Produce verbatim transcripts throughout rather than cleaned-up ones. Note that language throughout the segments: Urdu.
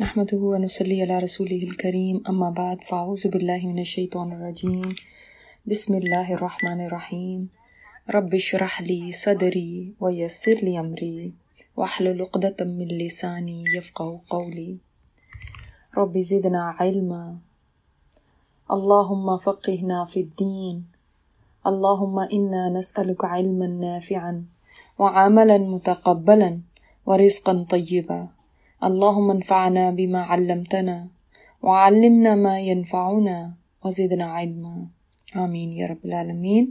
نحمده ونصلي على رسوله الكريم اما بعد فاعوذ بالله من الشيطان الرجيم بسم الله الرحمن الرحيم رب اشرح لي صدري ويسر لي امري واحلل عقدة من لساني يفقهوا قولي رب زدنا علما اللهم فقهنا في الدين اللهم انا نسألك علما نافعا وعملا متقبلا ورزقا طيبا اللهم انفعنا بما علمتنا وعلمنا ما ينفعنا وزدنا علما آمین یا رب العالمین۔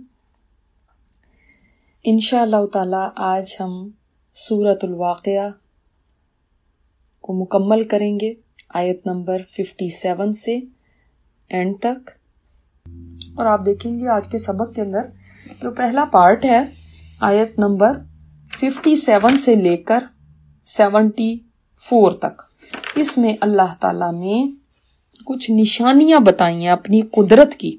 انشاءاللہ تعالی آج ہم سورۃ الواقعہ کو مکمل کریں گے آیت نمبر سچاون سے اینڈ تک، اور آپ دیکھیں گے آج کے سبق کے اندر جو پہلا پارٹ ہے آیت نمبر سچاون سے لے کر سیونٹی فور تک، اس میں اللہ تعالیٰ نے کچھ نشانیاں بتائی ہیں اپنی قدرت کی،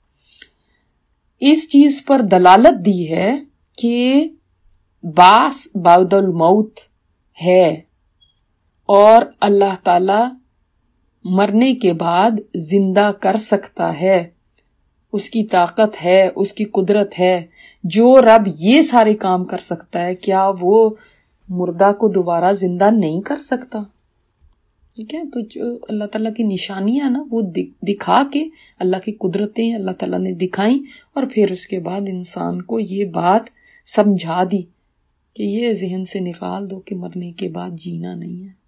اس چیز پر دلالت دی ہے کہ بعث بعد الموت ہے اور اللہ تعالیٰ مرنے کے بعد زندہ کر سکتا ہے، اس کی طاقت ہے، اس کی قدرت ہے۔ جو رب یہ سارے کام کر سکتا ہے، کیا وہ مردہ کو دوبارہ زندہ نہیں کر سکتا؟ ٹھیک ہے، تو جو اللہ تعالیٰ کی نشانیاں نا وہ دکھا کے اللہ کی قدرتیں اللہ تعالیٰ نے دکھائیں، اور پھر اس کے بعد انسان کو یہ بات سمجھا دی کہ یہ ذہن سے نکال دو کہ مرنے کے بعد جینا نہیں ہے۔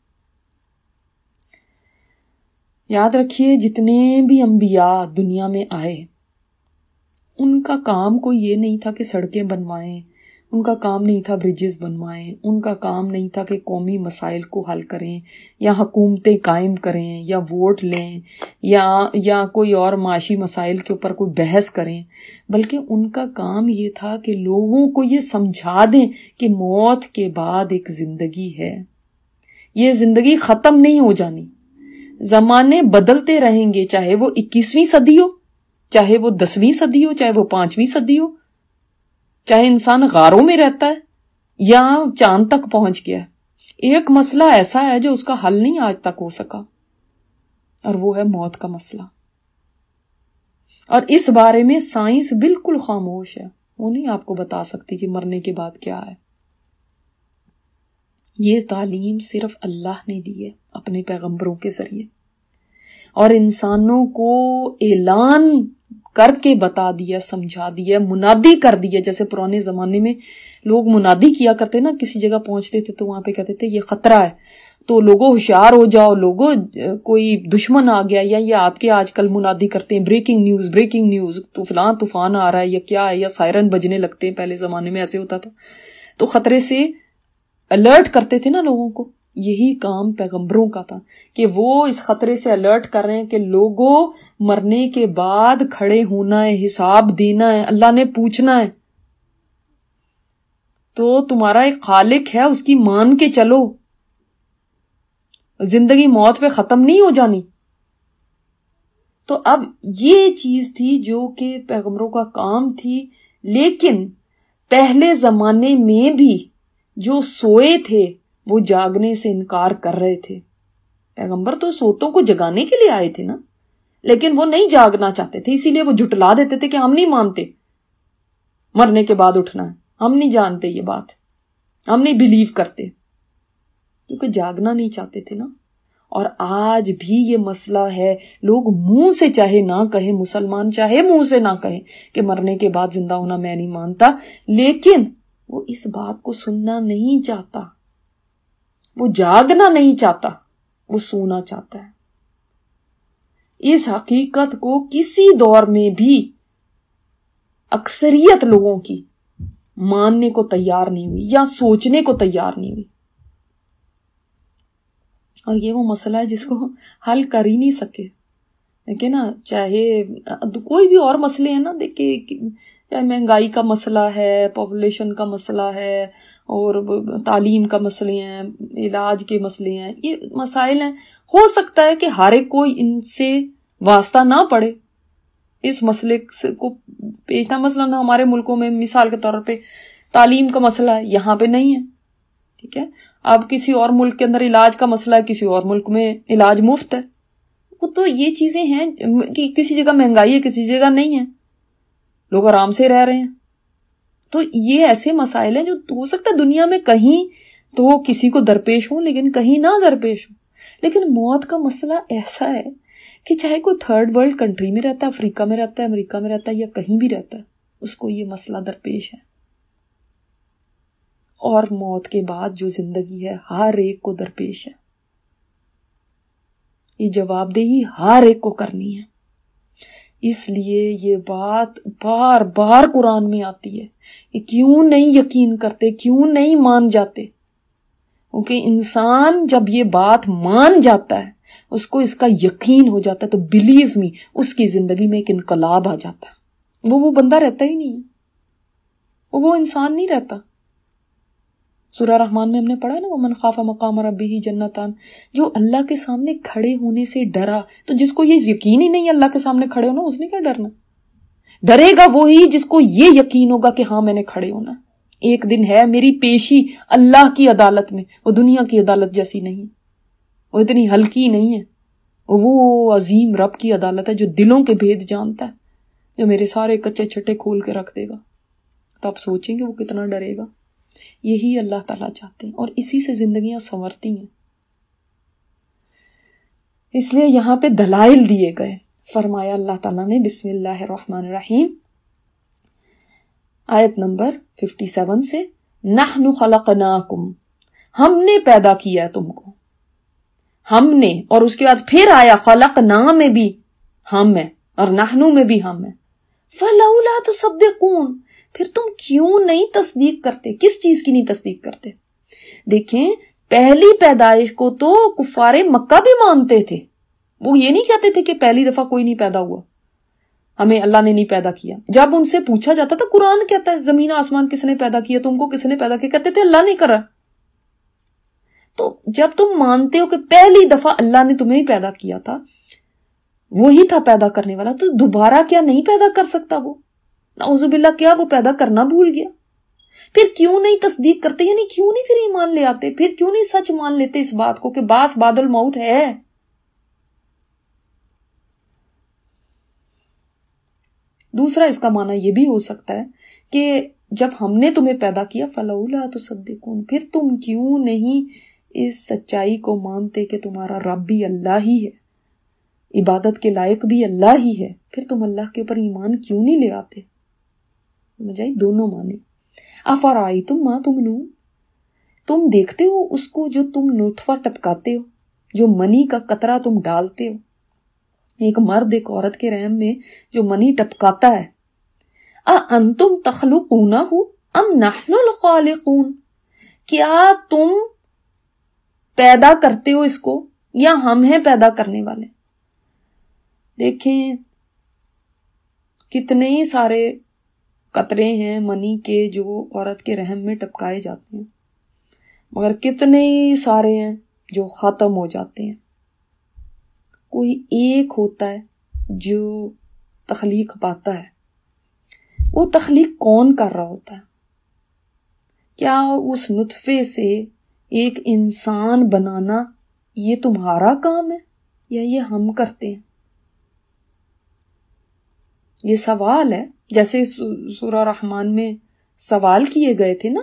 یاد رکھیے جتنے بھی انبیاء دنیا میں آئے ان کا کام کوئی یہ نہیں تھا کہ سڑکیں بنوائیں، ان کا کام نہیں تھا بریجز بنوائیں، ان کا کام نہیں تھا کہ قومی مسائل کو حل کریں یا حکومتیں قائم کریں یا ووٹ لیں یا یا کوئی اور معاشی مسائل کے اوپر کوئی بحث کریں، بلکہ ان کا کام یہ تھا کہ لوگوں کو یہ سمجھا دیں کہ موت کے بعد ایک زندگی ہے، یہ زندگی ختم نہیں ہو جانی، زمانے بدلتے رہیں گے، چاہے وہ اکیسویں صدی ہو، چاہے وہ دسویں صدی ہو، چاہے وہ پانچویں صدی ہو، چاہے انسان غاروں میں رہتا ہے یا چاند تک پہنچ گیا ہے، ایک مسئلہ ایسا ہے جو اس کا حل نہیں آج تک ہو سکا، اور وہ ہے موت کا مسئلہ۔ اور اس بارے میں سائنس بالکل خاموش ہے، وہ نہیں آپ کو بتا سکتی کہ مرنے کے بعد کیا ہے۔ یہ تعلیم صرف اللہ نے دی ہے اپنے پیغمبروں کے ذریعے، اور انسانوں کو اعلان کر کے بتا دیا، سمجھا دیا، منادی کر دیا۔ جیسے پرانے زمانے میں لوگ منادی کیا کرتے نا، کسی جگہ پہنچتے تھے تو وہاں پہ کہتے تھے یہ خطرہ ہے، تو لوگوں ہوشیار ہو جاؤ، لوگوں کوئی دشمن آ گیا، یا یہ آپ کے آج کل منادی کرتے ہیں بریکنگ نیوز بریکنگ نیوز تو فلاں طوفان آ رہا ہے یا کیا ہے، یا سائرن بجنے لگتے ہیں، پہلے زمانے میں ایسے ہوتا تھا، تو خطرے سے الرٹ کرتے تھے نا لوگوں کو۔ یہی کام پیغمبروں کا تھا کہ وہ اس خطرے سے الرٹ کر رہے ہیں کہ لوگوں مرنے کے بعد کھڑے ہونا ہے، حساب دینا ہے، اللہ نے پوچھنا ہے، تو تمہارا ایک خالق ہے، اس کی مان کے چلو، زندگی موت پہ ختم نہیں ہو جانی۔ تو اب یہ چیز تھی جو کہ پیغمبروں کا کام تھی، لیکن پہلے زمانے میں بھی جو سوئے تھے وہ جاگنے سے انکار کر رہے تھے۔ پیغمبر تو سوتوں کو جگانے کے لیے آئے تھے نا، لیکن وہ نہیں جاگنا چاہتے تھے، اسی لیے وہ جھٹلا دیتے تھے کہ ہم نہیں مانتے مرنے کے بعد اٹھنا ہے، ہم نہیں جانتے یہ بات، ہم نہیں بلیو کرتے، کیونکہ جاگنا نہیں چاہتے تھے نا۔ اور آج بھی یہ مسئلہ ہے، لوگ منہ سے چاہے نہ کہیں، مسلمان چاہے منہ سے نہ کہیں کہ مرنے کے بعد زندہ ہونا میں نہیں مانتا، لیکن وہ اس بات کو سننا نہیں چاہتا، وہ جاگنا نہیں چاہتا، وہ سونا چاہتا ہے۔ اس حقیقت کو کسی دور میں بھی اکثریت لوگوں کی ماننے کو تیار نہیں ہوئی یا سوچنے کو تیار نہیں ہوئی، اور یہ وہ مسئلہ ہے جس کو حل کر ہی نہیں سکے۔ دیکھیں نا، چاہے کوئی بھی اور مسئلے ہیں نا، دیکھیں چاہے مہنگائی کا مسئلہ ہے، پاپولیشن کا مسئلہ ہے، اور تعلیم کا مسئلے ہیں، علاج کے مسئلے ہیں، یہ مسائل ہیں، ہو سکتا ہے کہ ہر ایک کوئی ان سے واسطہ نہ پڑے، اس مسئلے کو پیچنا، مثلا ہمارے ملکوں میں مثال کے طور پہ تعلیم کا مسئلہ ہے، یہاں پہ نہیں ہے، ٹھیک ہے. اب کسی اور ملک کے اندر علاج کا مسئلہ ہے, کسی اور ملک میں علاج مفت ہے. وہ تو یہ چیزیں ہیں کہ کسی جگہ مہنگائی ہے, کسی جگہ نہیں ہے, لوگ آرام سے رہ رہے ہیں. تو یہ ایسے مسائل ہیں جو ہو سکتا ہے دنیا میں کہیں تو وہ کسی کو درپیش ہوں لیکن کہیں نہ درپیش ہوں. لیکن موت کا مسئلہ ایسا ہے کہ چاہے کوئی تھرڈ ورلڈ کنٹری میں رہتا ہے, افریقہ میں رہتا ہے, امریکہ میں رہتا ہے یا کہیں بھی رہتا ہے, اس کو یہ مسئلہ درپیش ہے. اور موت کے بعد جو زندگی ہے ہر ایک کو درپیش ہے. یہ جواب دہی ہر ایک کو کرنی ہے. اس لیے یہ بات بار بار قرآن میں آتی ہے کہ کیوں نہیں یقین کرتے, کیوں نہیں مان جاتے. کیونکہ انسان جب یہ بات مان جاتا ہے, اس کو اس کا یقین ہو جاتا ہے, تو بلیو می اس کی زندگی میں ایک انقلاب آ جاتا ہے. وہ وہ بندہ رہتا ہی نہیں ہے, وہ وہ انسان نہیں رہتا. سورہ رحمان میں ہم نے پڑھا نا, وَمَنْ خَافَ مَقَامَ رَبِّهِ جَنَّتَانِ, جو اللہ کے سامنے کھڑے ہونے سے ڈرا. تو جس کو یہ یقین ہی نہیں اللہ کے سامنے کھڑے ہونا, اس نے کیا ڈرنا؟ ڈرے گا وہی جس کو یہ یقین ہوگا کہ ہاں میں نے کھڑے ہونا. ایک دن ہے میری پیشی اللہ کی عدالت میں, وہ دنیا کی عدالت جیسی نہیں, وہ اتنی ہلکی نہیں ہے, وہ عظیم رب کی عدالت ہے جو دلوں کے بھید جانتا ہے, جو میرے سارے کچے چھٹے کھول کے رکھ دے گا. تو آپ سوچیں گے وہ کتنا ڈرے گا. یہی اللہ تعالیٰ چاہتے ہیں اور اسی سے زندگیاں سنورتی ہیں. اس لیے یہاں پہ دلائل دیے گئے. فرمایا اللہ تعالیٰ نے بسم اللہ الرحمن الرحیم, آیت نمبر سچاون سے, نحن خلقناکم, ہم نے پیدا کیا تم کو, ہم نے, اور اس کے بعد پھر آیا خلقنا میں بھی ہم ہے اور نحنو میں بھی ہم ہے. فلولا تصدقون, پھر تم کیوں نہیں تصدیق کرتے؟ کس چیز کی نہیں تصدیق کرتے؟ دیکھیں پہلی پیدائش کو تو کفار مکہ بھی مانتے تھے. وہ یہ نہیں کہتے تھے کہ پہلی دفعہ کوئی نہیں پیدا ہوا, ہمیں اللہ نے نہیں پیدا کیا. جب ان سے پوچھا جاتا تھا قرآن کہتا ہے زمین آسمان کس نے پیدا کیا, تم کو کس نے پیدا کیا, کہتے تھے اللہ نہیں کرا. تو جب تم مانتے ہو کہ پہلی دفعہ اللہ نے تمہیں ہی پیدا کیا تھا, وہی تھا پیدا کرنے والا, تو دوبارہ کیا نہیں پیدا کر سکتا وہ؟ نعوذ باللہ, کیا وہ پیدا کرنا بھول گیا؟ پھر کیوں نہیں تصدیق کرتے, یعنی کیوں نہیں پھر ایمان لے آتے, پھر کیوں نہیں سچ مان لیتے اس بات کو کہ باس بعد الموت ہے؟ دوسرا اس کا معنی یہ بھی ہو سکتا ہے کہ جب ہم نے تمہیں پیدا کیا فلولا تصدقون, پھر تم کیوں نہیں اس سچائی کو مانتے کہ تمہارا رب بھی اللہ ہی ہے, عبادت کے لائق بھی اللہ ہی ہے, پھر تم اللہ کے اوپر ایمان کیوں نہیں لے آتے؟ مجھے دونوں معنی. افرائیتم ما تمنون, تم دیکھتے ہو اس کو جو تم نطفہ ٹپکاتے ہو, جو منی کا قطرہ تم ڈالتے ہو, ایک مرد ایک عورت کے رحم میں جو منی ٹپکاتا ہے. اَأَنْتُمْ تَخْلُقُونَهُ أَمْ نَحْنُ الْخَالِقُونَ, کیا تم پیدا کرتے ہو اس کو یا ہم ہیں پیدا کرنے والے؟ دیکھیں کتنے ہی سارے قطرے ہیں منی کے جو عورت کے رحم میں ٹپکائے جاتے ہیں, مگر کتنے ہی سارے ہیں جو ختم ہو جاتے ہیں. کوئی ایک ہوتا ہے جو تخلیق پاتا ہے. وہ تخلیق کون کر رہا ہوتا ہے؟ کیا اس نطفے سے ایک انسان بنانا یہ تمہارا کام ہے یا یہ ہم کرتے ہیں؟ یہ سوال ہے, جیسے سورہ رحمان میں سوال کیے گئے تھے نا,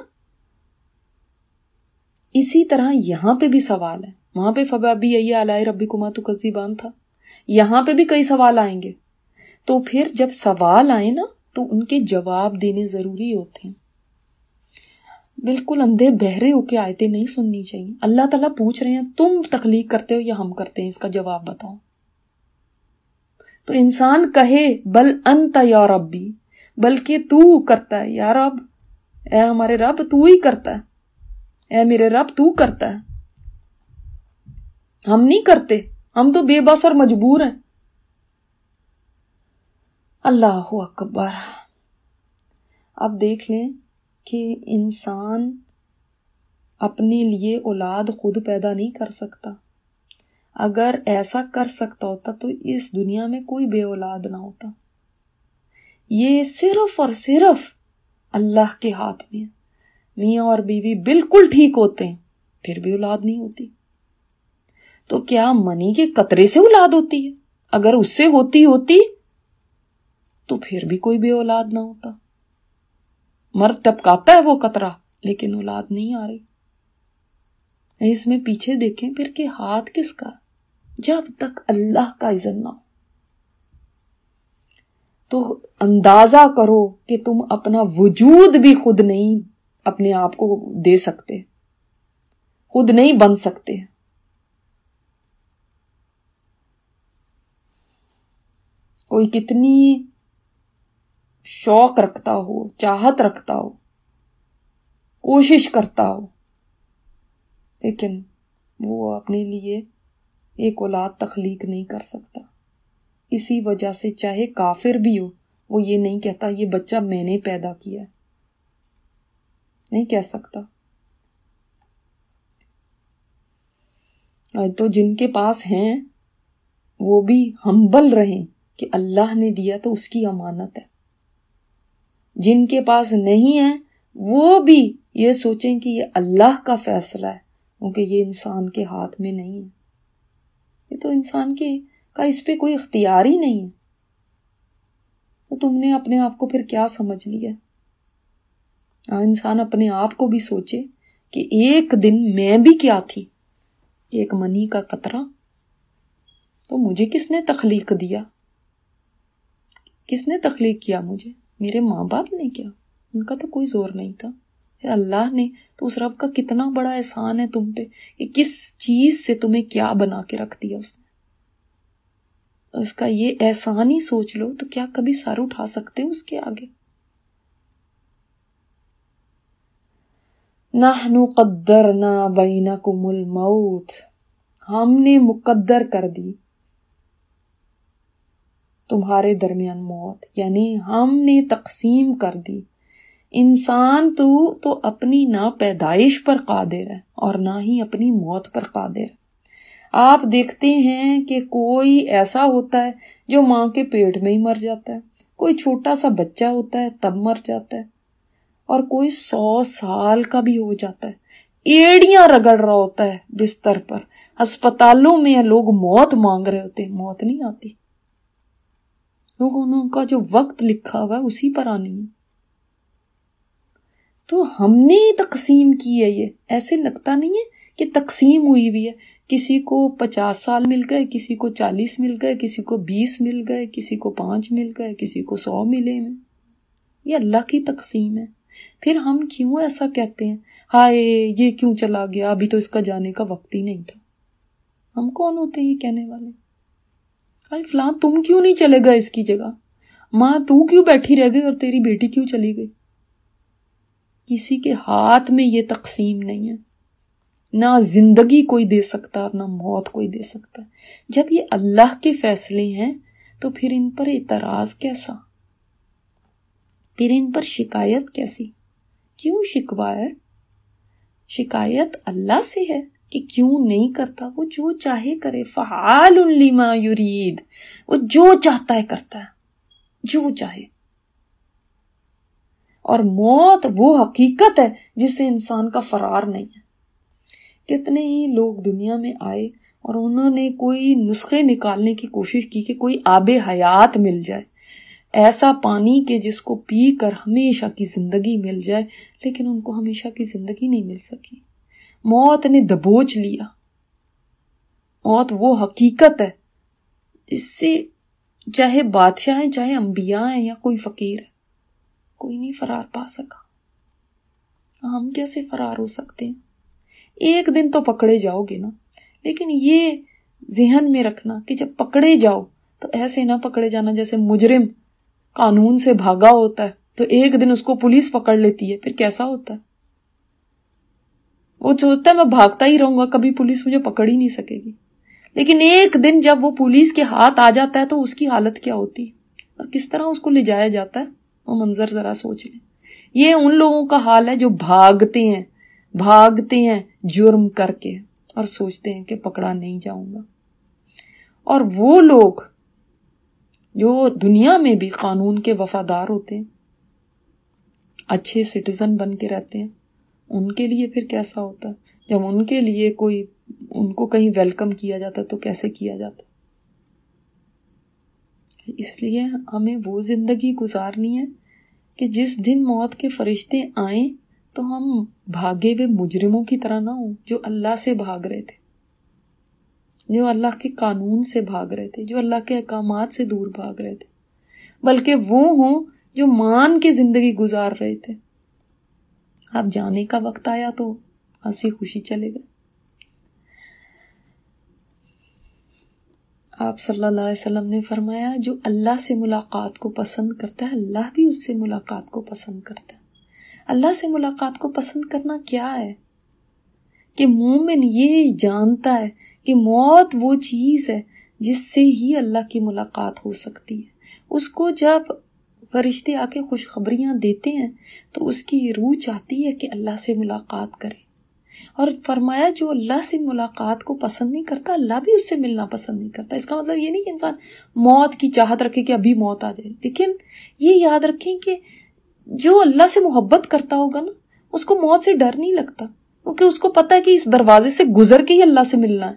اسی طرح یہاں پہ بھی سوال ہے. وہاں پہ فَبِأَيِّ آلَاءِ رَبِّكُمَا تُكَذِّبَانِ تھا, یہاں پہ بھی کئی سوال آئیں گے. تو پھر جب سوال آئے نا تو ان کے جواب دینے ضروری ہوتے ہیں. بالکل اندھے بہرے ہو کے آیتیں نہیں سننی چاہیے. اللہ تعالیٰ پوچھ رہے ہیں تم تخلیق کرتے ہو یا ہم کرتے ہیں, اس کا جواب بتاؤ. تو انسان کہے بل انت یا ربی, بلکہ تو کرتا ہے یا رب, اے ہمارے رب تو ہی کرتا ہے, اے میرے رب تو کرتا ہے, ہم نہیں کرتے, ہم تو بے بس اور مجبور ہیں. اللہ اکبر. اب دیکھ لیں کہ انسان اپنے لیے اولاد خود پیدا نہیں کر سکتا. اگر ایسا کر سکتا ہوتا تو اس دنیا میں کوئی بے اولاد نہ ہوتا. یہ صرف اور صرف اللہ کے ہاتھ میں ہے. میاں اور بیوی بالکل ٹھیک ہوتے ہیں پھر بھی اولاد نہیں ہوتی. تو کیا منی کے قطرے سے اولاد ہوتی ہے؟ اگر اس سے ہوتی ہوتی تو پھر بھی کوئی بے اولاد نہ ہوتا. مرد ٹپکاتا ہے وہ قطرہ لیکن اولاد نہیں آ رہی. اس میں پیچھے دیکھیں پھر کہ ہاتھ کس کا؟ جب تک اللہ کا اذن نہ ہو. تو اندازہ کرو کہ تم اپنا وجود بھی خود نہیں اپنے آپ کو دے سکتے، خود نہیں بن سکتے. کوئی کتنی شوق رکھتا ہو، چاہت رکھتا ہو، کوشش کرتا ہو، لیکن وہ اپنے لیے ایک اولاد تخلیق نہیں کر سکتا. اسی وجہ سے چاہے کافر بھی ہو وہ یہ نہیں کہتا یہ بچہ میں نے پیدا کیا ہے، نہیں کہہ سکتا. تو جن کے پاس ہیں وہ بھی ہمبل رہیں کہ اللہ نے دیا تو اس کی امانت ہے. جن کے پاس نہیں ہے وہ بھی یہ سوچیں کہ یہ اللہ کا فیصلہ ہے، کیونکہ یہ انسان کے ہاتھ میں نہیں ہے. یہ تو انسان کے کا اس پہ کوئی اختیار ہی نہیں ہے. تو تم نے اپنے آپ کو پھر کیا سمجھ لیا؟ انسان اپنے آپ کو بھی سوچے کہ ایک دن میں بھی کیا تھی، ایک منی کا قطرہ. تو مجھے کس نے تخلیق دیا؟ کس نے تخلیق کیا مجھے؟ میرے ماں باپ نے کیا؟ ان کا تو کوئی زور نہیں تھا. پھر اللہ نے تو اس رب کا کتنا بڑا احسان ہے تم پہ کہ کس چیز سے تمہیں کیا بنا کے رکھ دیا اس نے. اس کا یہ احسان ہی سوچ لو تو کیا کبھی سر اٹھا سکتے اس کے آگے؟ نحن قدرنا بینکم الموت، ہم نے مقدر کر دی تمہارے درمیان موت، یعنی ہم نے تقسیم کر دی. انسان تو تو اپنی نہ پیدائش پر قادر ہے اور نہ ہی اپنی موت پر قادر ہے. آپ دیکھتے ہیں کہ کوئی ایسا ہوتا ہے جو ماں کے پیٹ میں ہی مر جاتا ہے، کوئی چھوٹا سا بچہ ہوتا ہے تب مر جاتا ہے، اور کوئی سو سال کا بھی ہو جاتا ہے، ایڑیاں رگڑ رہا ہوتا ہے بستر پر. ہسپتالوں میں لوگ موت مانگ رہے ہوتے ہیں، موت نہیں آتی. لوگوں کا جو وقت لکھا ہوا ہے اسی پر آنی ہے. تو ہم نے تقسیم کی ہے. یہ ایسے لگتا نہیں ہے کہ تقسیم ہوئی بھی ہے. کسی کو پچاس سال مل گئے، کسی کو چالیس مل گئے، کسی کو بیس مل گئے، کسی کو پانچ مل گئے، کسی کو سو ملے میں. یہ اللہ کی تقسیم ہے. پھر ہم کیوں ایسا کہتے ہیں ہائے یہ کیوں چلا گیا، ابھی تو اس کا جانے کا وقت ہی نہیں تھا. ہم کون ہوتے ہیں یہ کہنے والے؟ ہائے فلاں تم کیوں نہیں چلے گئے اس کی جگہ، ماں تو کیوں بیٹھی رہ گئی اور تیری بیٹی کیوں چلی گئی. کسی کے ہاتھ میں یہ تقسیم نہیں ہے. نہ زندگی کوئی دے سکتا اور نہ موت کوئی دے سکتا. جب یہ اللہ کے فیصلے ہیں تو پھر ان پر اعتراض کیسا، پھر ان پر شکایت کیسی؟ کیوں شکوہ ہے؟ شکایت اللہ سے ہے کہ کیوں نہیں کرتا. وہ جو چاہے کرے، فعال لما یرید، وہ جو چاہتا ہے کرتا ہے، جو چاہے. اور موت وہ حقیقت ہے جس سے انسان کا فرار نہیں ہے. کتنے ہی لوگ دنیا میں آئے اور انہوں نے کوئی نسخے نکالنے کی کوشش کی کہ کوئی آب حیات مل جائے، ایسا پانی کہ جس کو پی کر ہمیشہ کی زندگی مل جائے، لیکن ان کو ہمیشہ کی زندگی نہیں مل سکی. موت نے دبوچ لیا. موت وہ حقیقت ہے جس سے چاہے بادشاہ ہیں، چاہے انبیاء ہیں یا کوئی فقیر ہے، کوئی نہیں فرار پا سکا. ہم کیسے فرار ہو سکتے ہیں؟ ایک دن تو پکڑے جاؤ گے نا. لیکن یہ ذہن میں رکھنا کہ جب پکڑے جاؤ تو ایسے نہ پکڑے جانا جیسے مجرم قانون سے بھاگا ہوتا ہے تو ایک دن اس کو پولیس پکڑ لیتی ہے، پھر کیسا ہوتا ہے؟ وہ سوچتا ہے میں بھاگتا ہی رہوں گا، کبھی پولیس مجھے پکڑ ہی نہیں سکے گی. لیکن ایک دن جب وہ پولیس کے ہاتھ آ جاتا ہے تو اس کی حالت کیا ہوتی ہے اور کس طرح اس کو لے جایا جاتا ہے، وہ منظر ذرا سوچ لیں. یہ ان لوگوں کا حال ہے جو بھاگتے ہیں بھاگتے ہیں جرم کر کے اور سوچتے ہیں کہ پکڑا نہیں جاؤں گا. اور وہ لوگ جو دنیا میں بھی قانون کے وفادار ہوتے ہیں، اچھے سٹیزن بن کے رہتے ہیں، ان کے لیے پھر کیسا ہوتا ہے؟ جب ان کے لیے کوئی ان کو کہیں ویلکم کیا جاتا تو کیسے کیا جاتا؟ اس لیے ہمیں وہ زندگی گزارنی ہے کہ جس دن موت کے فرشتے آئیں تو ہم بھاگے ہوئے مجرموں کی طرح نہ ہوں جو اللہ سے بھاگ رہے تھے، جو اللہ کے قانون سے بھاگ رہے تھے، جو اللہ کے احکامات سے دور بھاگ رہے تھے، بلکہ وہ ہوں جو مان کے زندگی گزار رہے تھے۔ اب جانے کا وقت آیا تو ہنسی خوشی چلے گا۔ آپ صلی اللہ علیہ وسلم نے فرمایا جو اللہ سے ملاقات کو پسند کرتا ہے اللہ بھی اس سے ملاقات کو پسند کرتا ہے۔ اللہ سے ملاقات کو پسند کرنا کیا ہے؟ کہ مومن یہ جانتا ہے کہ موت وہ چیز ہے جس سے ہی اللہ کی ملاقات ہو سکتی ہے۔ اس کو جب فرشتے آ کے خوشخبریاں دیتے ہیں تو اس کی روح چاہتی ہے کہ اللہ سے ملاقات کرے، اور فرمایا جو اللہ سے ملاقات کو پسند نہیں کرتا اللہ بھی اس سے ملنا پسند نہیں کرتا۔ اس کا مطلب یہ نہیں کہ انسان موت کی چاہت رکھے کہ ابھی موت آ جائے، لیکن یہ یاد رکھیں کہ جو اللہ سے محبت کرتا ہوگا نا اس کو موت سے ڈر نہیں لگتا، کیونکہ اس کو پتا ہے کہ اس دروازے سے گزر کے ہی اللہ سے ملنا ہے،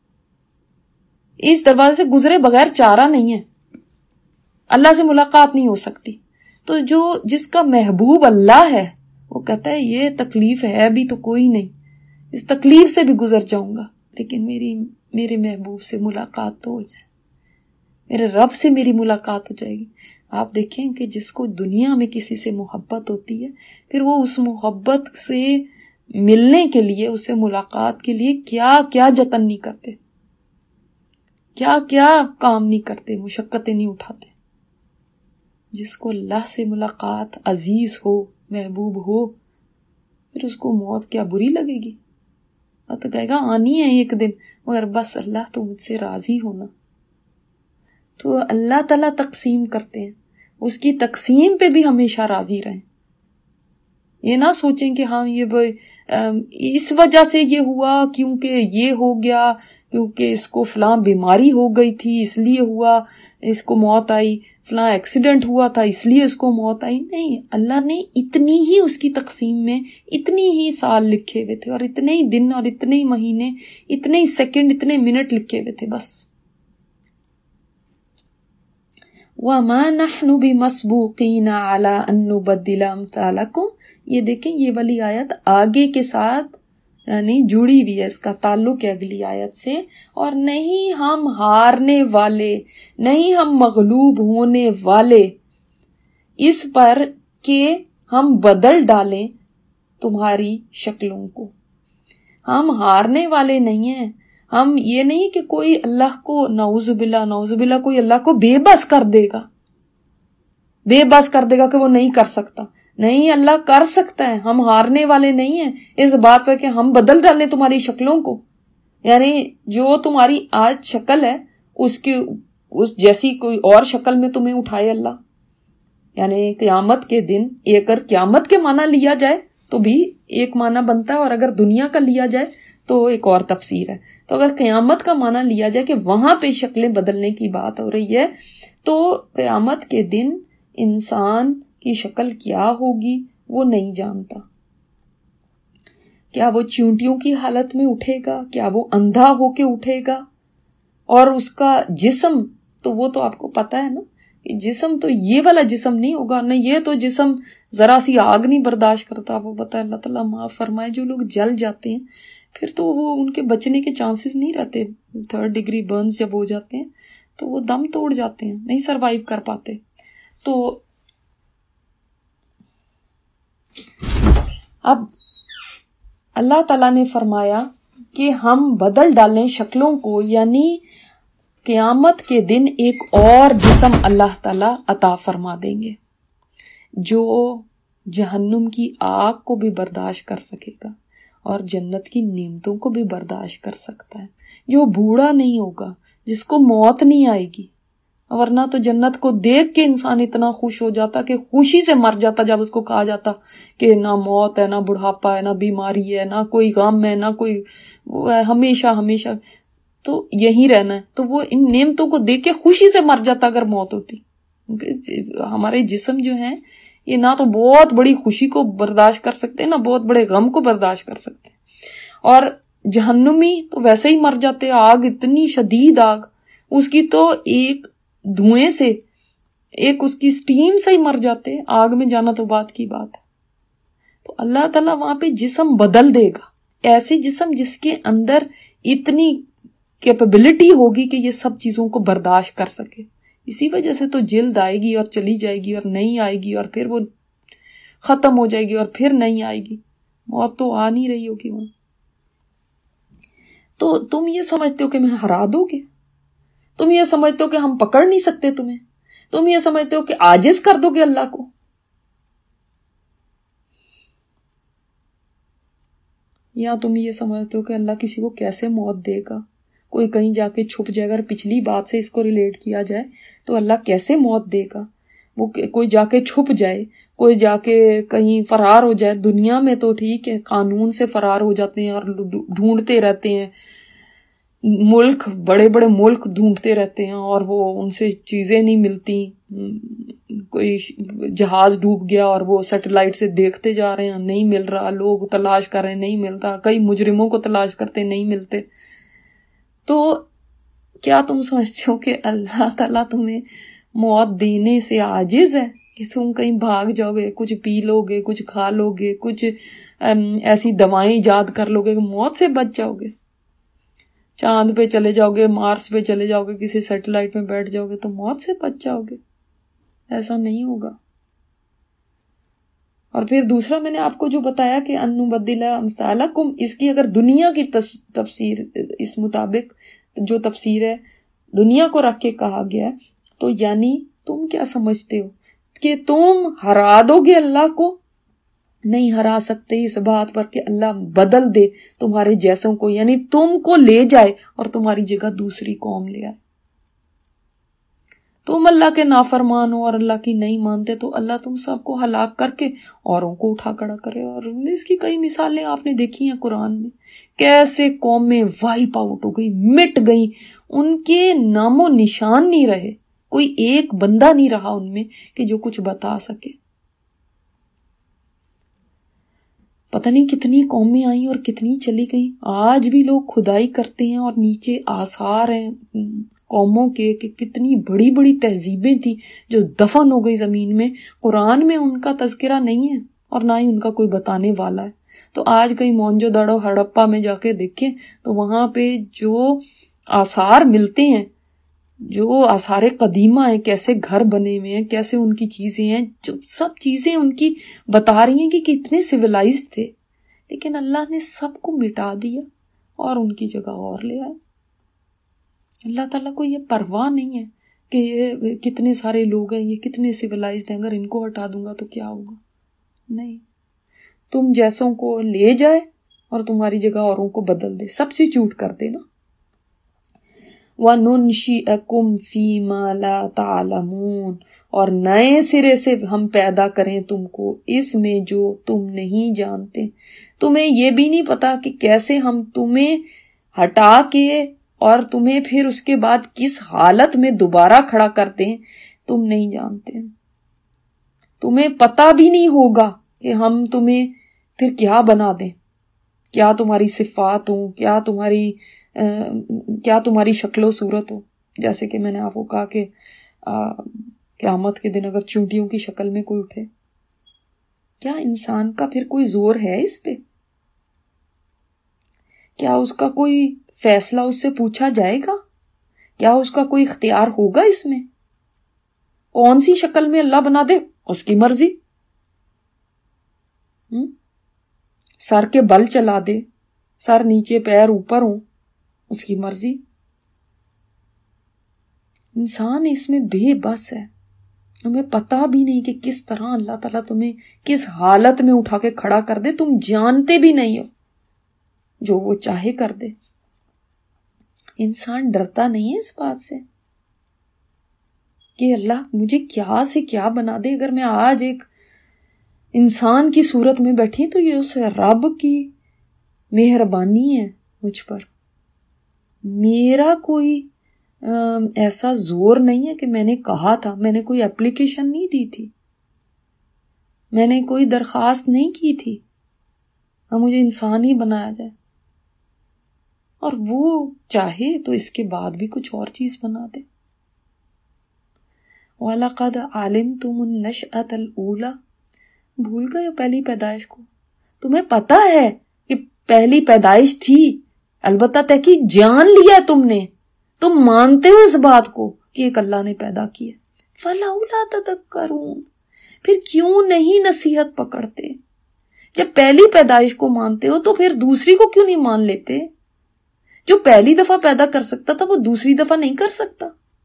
اس دروازے سے گزرے بغیر چارہ نہیں ہے، اللہ سے ملاقات نہیں ہو سکتی۔ تو جو جس کا محبوب اللہ ہے وہ کہتا ہے یہ تکلیف ہے بھی تو کوئی نہیں، اس تکلیف سے بھی گزر جاؤں گا لیکن میری میرے محبوب سے ملاقات تو ہو جائے، میرے رب سے میری ملاقات ہو جائے گی۔ آپ دیکھیں کہ جس کو دنیا میں کسی سے محبت ہوتی ہے پھر وہ اس محبت سے ملنے کے لیے، اس سے ملاقات کے لیے کیا کیا جتن نہیں کرتے، کیا کیا کام نہیں کرتے، مشقتیں نہیں اٹھاتے۔ جس کو اللہ سے ملاقات عزیز ہو، محبوب ہو، پھر اس کو موت کیا بری لگے گی؟ اور تو کہے گا آنی ہے ایک دن، مگر بس اللہ تو مجھ سے راضی ہونا۔ تو اللہ تعالیٰ تقسیم کرتے ہیں، اس کی تقسیم پہ بھی ہمیشہ راضی رہیں۔ یہ نہ سوچیں کہ ہاں یہ اس وجہ سے یہ ہوا، کیونکہ یہ ہو گیا، کیونکہ اس کو فلاں بیماری ہو گئی تھی اس لیے ہوا، اس کو موت آئی، فلاں ایکسیڈنٹ ہوا تھا اس لیے اس کو موت آئی۔ نہیں، اللہ نے اتنی ہی اس کی تقسیم میں اتنی ہی سال لکھے ہوئے تھے، اور اتنے ہی دن اور اتنے ہی مہینے، اتنے ہی سیکنڈ، اتنے منٹ لکھے ہوئے تھے بس۔ وَمَا نَحْنُ بِمَسْبُوقِينَ عَلَىٰ أَن نُبَدِّلَ أَمْثَالَكُمْ۔ یہ دیکھیں یہ والی آیت آگے کے ساتھ یعنی جڑی ہوئی ہے، اس کا تعلق ہے اگلی آیت سے۔ اور نہیں ہم ہارنے والے، نہیں ہم مغلوب ہونے والے اس پر کہ ہم بدل ڈالیں تمہاری شکلوں کو۔ ہم ہارنے والے نہیں ہیں، ہم یہ نہیں کہ کوئی اللہ کو نعوذ باللہ نعوذ باللہ کوئی اللہ کو بے بس کر دے گا، بے بس کر دے گا کہ وہ نہیں کر سکتا۔ نہیں، اللہ کر سکتا ہے، ہم ہارنے والے نہیں ہیں اس بات پر کہ ہم بدل ڈالیں تمہاری شکلوں کو۔ یعنی جو تمہاری آج شکل ہے اس کی اس جیسی کوئی اور شکل میں تمہیں اٹھائے اللہ۔ یعنی قیامت کے دن اگر قیامت کے معنی لیا جائے تو بھی ایک معنی بنتا ہے، اور اگر دنیا کا لیا جائے تو ایک اور تفسیر ہے۔ تو اگر قیامت کا معنی لیا جائے کہ وہاں پہ شکلیں بدلنے کی بات ہو رہی ہے، تو قیامت کے دن انسان کی شکل کیا ہوگی وہ نہیں جانتا۔ کیا وہ چیونٹیوں کی حالت میں اٹھے گا؟ کیا وہ اندھا ہو کے اٹھے گا؟ اور اس کا جسم تو وہ تو آپ کو پتا ہے نا، جسم تو یہ والا جسم نہیں ہوگا، نہ یہ تو جسم ذرا سی آگ نہیں برداشت کرتا۔ وہ بتا اللہ تعالیٰ معاف فرمائے، جو لوگ جل جاتے ہیں پھر تو وہ ان کے بچنے کے چانسز نہیں رہتے۔ تھرڈ ڈگری برنز جب ہو جاتے ہیں تو وہ دم توڑ جاتے ہیں، نہیں سروائیو کر پاتے۔ تو اب اللہ تعالیٰ نے فرمایا کہ ہم بدل ڈالیں شکلوں کو، یعنی قیامت کے دن ایک اور جسم اللہ تعالیٰ عطا فرما دیں گے جو جہنم کی آگ کو بھی برداشت کر سکے گا اور جنت کی نعمتوں کو بھی برداشت کر سکتا ہے، جو بوڑھا نہیں ہوگا، جس کو موت نہیں آئے گی۔ ورنہ تو جنت کو دیکھ کے انسان اتنا خوش ہو جاتا کہ خوشی سے مر جاتا جب اس کو کہا جاتا کہ نہ موت ہے، نہ بڑھاپا ہے، نہ بیماری ہے، نہ کوئی غم ہے، نہ کوئی وہ ہے، ہمیشہ ہمیشہ تو یہی رہنا ہے۔ تو وہ ان نعمتوں کو دیکھ کے خوشی سے مر جاتا اگر موت ہوتی۔ ہمارے جسم جو ہیں یہ نہ تو بہت بڑی خوشی کو برداشت کر سکتے نہ بہت بڑے غم کو برداشت کر سکتے. اور جہنمی تو ویسے ہی مر جاتے, آگ اتنی شدید آگ, اس کی تو ایک دھوئیں سے, ایک اس کی سٹیم سے ہی مر جاتے, آگ میں جانا تو بات کی بات ہے. تو اللہ تعالیٰ وہاں پہ جسم بدل دے گا, ایسے جسم جس کے اندر اتنی کیپیبلٹی ہوگی کہ یہ سب چیزوں کو برداشت کر سکے. اسی وجہ سے تو جلد آئے گی اور چلی جائے گی اور نہیں آئے گی اور پھر وہ ختم ہو جائے گی اور پھر نہیں آئے گی. موت تو آ نہیں رہی ہوگی وہاں. تو تم یہ سمجھتے ہو کہ میں ہرا دو گے, تم یہ سمجھتے ہو کہ ہم پکڑ نہیں سکتے تمہیں, تم یہ سمجھتے ہو کہ عاجز کر دو گے اللہ کو. یا تم یہ سمجھتے ہو کہ اللہ کسی کو کیسے موت دے گا, کوئی کہیں جا کے چھپ جائے گا. اگر پچھلی بات سے اس کو ریلیٹ کیا جائے تو اللہ کیسے موت دے گا, وہ کوئی جا کے چھپ جائے, کوئی جا کے کہیں فرار ہو جائے. دنیا میں تو ٹھیک ہے, قانون سے فرار ہو جاتے ہیں اور ڈھونڈتے رہتے ہیں, ملک بڑے بڑے ملک ڈھونڈتے رہتے ہیں اور وہ ان سے چیزیں نہیں ملتی. کوئی جہاز ڈوب گیا اور وہ سیٹلائٹ سے دیکھتے جا رہے ہیں, نہیں مل رہا. لوگ تلاش کر رہے ہیں, نہیں ملتا. کئی مجرموں کو تلاش کرتے, نہیں ملتے. تو کیا تم سمجھتے ہو کہ اللہ تعالیٰ تمہیں موت دینے سے عاجز ہے کہ تم کہیں بھاگ جاؤ گے, کچھ پی لو گے, کچھ کھا لو گے, کچھ ایسی دوائیں ایجاد کر لو گے کہ موت سے بچ جاؤ گے, چاند پہ چلے جاؤ گے, مارس پہ چلے جاؤ گے, کسی سیٹلائٹ میں بیٹھ جاؤ گے تو موت سے بچ جاؤ گے؟ ایسا نہیں ہوگا. اور پھر دوسرا میں نے آپ کو جو بتایا کہ ان نبدل امثالکم, اس کی اگر دنیا کی تفسیر, اس مطابق جو تفسیر ہے دنیا کو رکھ کے کہا گیا ہے, تو یعنی تم کیا سمجھتے ہو کہ تم ہرا دو گے اللہ کو؟ نہیں ہرا سکتے اس بات پر کہ اللہ بدل دے تمہارے جیسوں کو, یعنی تم کو لے جائے اور تمہاری جگہ دوسری قوم لے آئے. تم اللہ کے نافرمان ہو اور اللہ کی نہیں مانتے تو اللہ تم سب کو ہلاک کر کے اوروں کو اٹھا کھڑا کرے. اور اس کی کئی مثالیں آپ نے دیکھی ہیں قرآن میں, کیسے قومیں وائپ آؤٹ ہو گئی, مٹ گئی, ان کے نام و نشان نہیں رہے, کوئی ایک بندہ نہیں رہا ان میں کہ جو کچھ بتا سکے. پتہ نہیں کتنی قومیں آئیں اور کتنی چلی گئیں. آج بھی لوگ کھدائی کرتے ہیں اور نیچے آثار ہیں قوموں کے کہ کتنی بڑی بڑی تہذیبیں تھیں جو دفن ہو گئی زمین میں. قرآن میں ان کا تذکرہ نہیں ہے اور نہ ہی ان کا کوئی بتانے والا ہے. تو آج کہیں مونجو دڑو ہڑپا میں جا کے دیکھیں تو وہاں پہ جو آثار ملتے ہیں, جو آثار قدیمہ ہیں, کیسے گھر بنے ہوئے ہیں, کیسے ان کی چیزیں ہیں, جو سب چیزیں ان کی بتا رہی ہیں کہ کتنے سویلائزڈ تھے. لیکن اللہ نے سب کو مٹا دیا اور ان کی جگہ اور لے آئے. اللہ تعالیٰ کو یہ پرواہ نہیں ہے کہ یہ کتنے سارے لوگ ہیں, یہ کتنے سویلائزڈ ہیں, اگر ان کو ہٹا دوں گا تو کیا ہوگا. نہیں, تم جیسوں کو لے جائے اور تمہاری جگہ اوروں کو بدل دے, سبسٹیچیوٹ کر دے نا. وَنُنْشِئَكُمْ فِي مَا لَا تَعْلَمُونَ, اور نئے سرے سے ہم پیدا کریں تم کو اس میں جو تم نہیں جانتے. تمہیں یہ بھی نہیں پتا کہ کیسے ہم تمہیں ہٹا کے اور تمہیں پھر اس کے بعد کس حالت میں دوبارہ کھڑا کرتے ہیں, تم نہیں جانتے. تمہیں پتا بھی نہیں ہوگا کہ ہم تمہیں پھر کیا بنا دیں, کیا تمہاری صفات ہوں, کیا تمہاری کیا تمہاری شکل و صورت ہو. جیسے کہ میں نے آپ کو کہا کہ قیامت کے دن اگر چونٹیوں کی شکل میں کوئی اٹھے, کیا انسان کا پھر کوئی زور ہے اس پہ؟ کیا اس کا کوئی فیصلہ اس سے پوچھا جائے گا؟ کیا اس کا کوئی اختیار ہوگا اس میں؟ کون سی شکل میں اللہ بنا دے اس کی مرضی. سر کے بل چلا دے, سر نیچے پیر اوپر ہوں, اس کی مرضی. انسان اس میں بے بس ہے, تمہیں پتا بھی نہیں کہ کس طرح اللہ تعالیٰ تمہیں کس حالت میں اٹھا کے کھڑا کر دے, تم جانتے بھی نہیں ہو, جو وہ چاہے کر دے. انسان ڈرتا نہیں ہے اس بات سے کہ اللہ مجھے کیا سے کیا بنا دے. اگر میں آج ایک انسان کی صورت میں بیٹھی تو یہ اس رب کی مہربانی ہے مجھ پر. میرا کوئی ایسا زور نہیں ہے کہ میں نے کہا تھا, میں نے کوئی اپلیکیشن نہیں دی تھی. میں نے کوئی درخواست نہیں کی تھی، اب مجھے انسان ہی بنایا جائے، اور وہ چاہے تو اس کے بعد بھی کچھ اور چیز بنا دے۔ وَلَقَدْ عَلِمْتُمُ النَّشْأَةَ الْأُولَى، بھول گئے ہو پہلی پیدائش کو؟ تمہیں پتا ہے کہ پہلی پیدائش تھی، البتہ تحقیق جان لیا تم نے، تم مانتے ہو اس بات کو کہ ایک اللہ نے پیدا کیا۔ فَلَوْلَا تَذَكَّرُونَ، پھر کیوں نہیں نصیحت پکڑتے؟ جب پہلی پیدائش کو مانتے ہو تو پھر دوسری کو کیوں نہیں مان لیتے؟ جو پہلی دفعہ پیدا کر سکتا تھا وہ دوسری دفعہ نہیں کر سکتا؟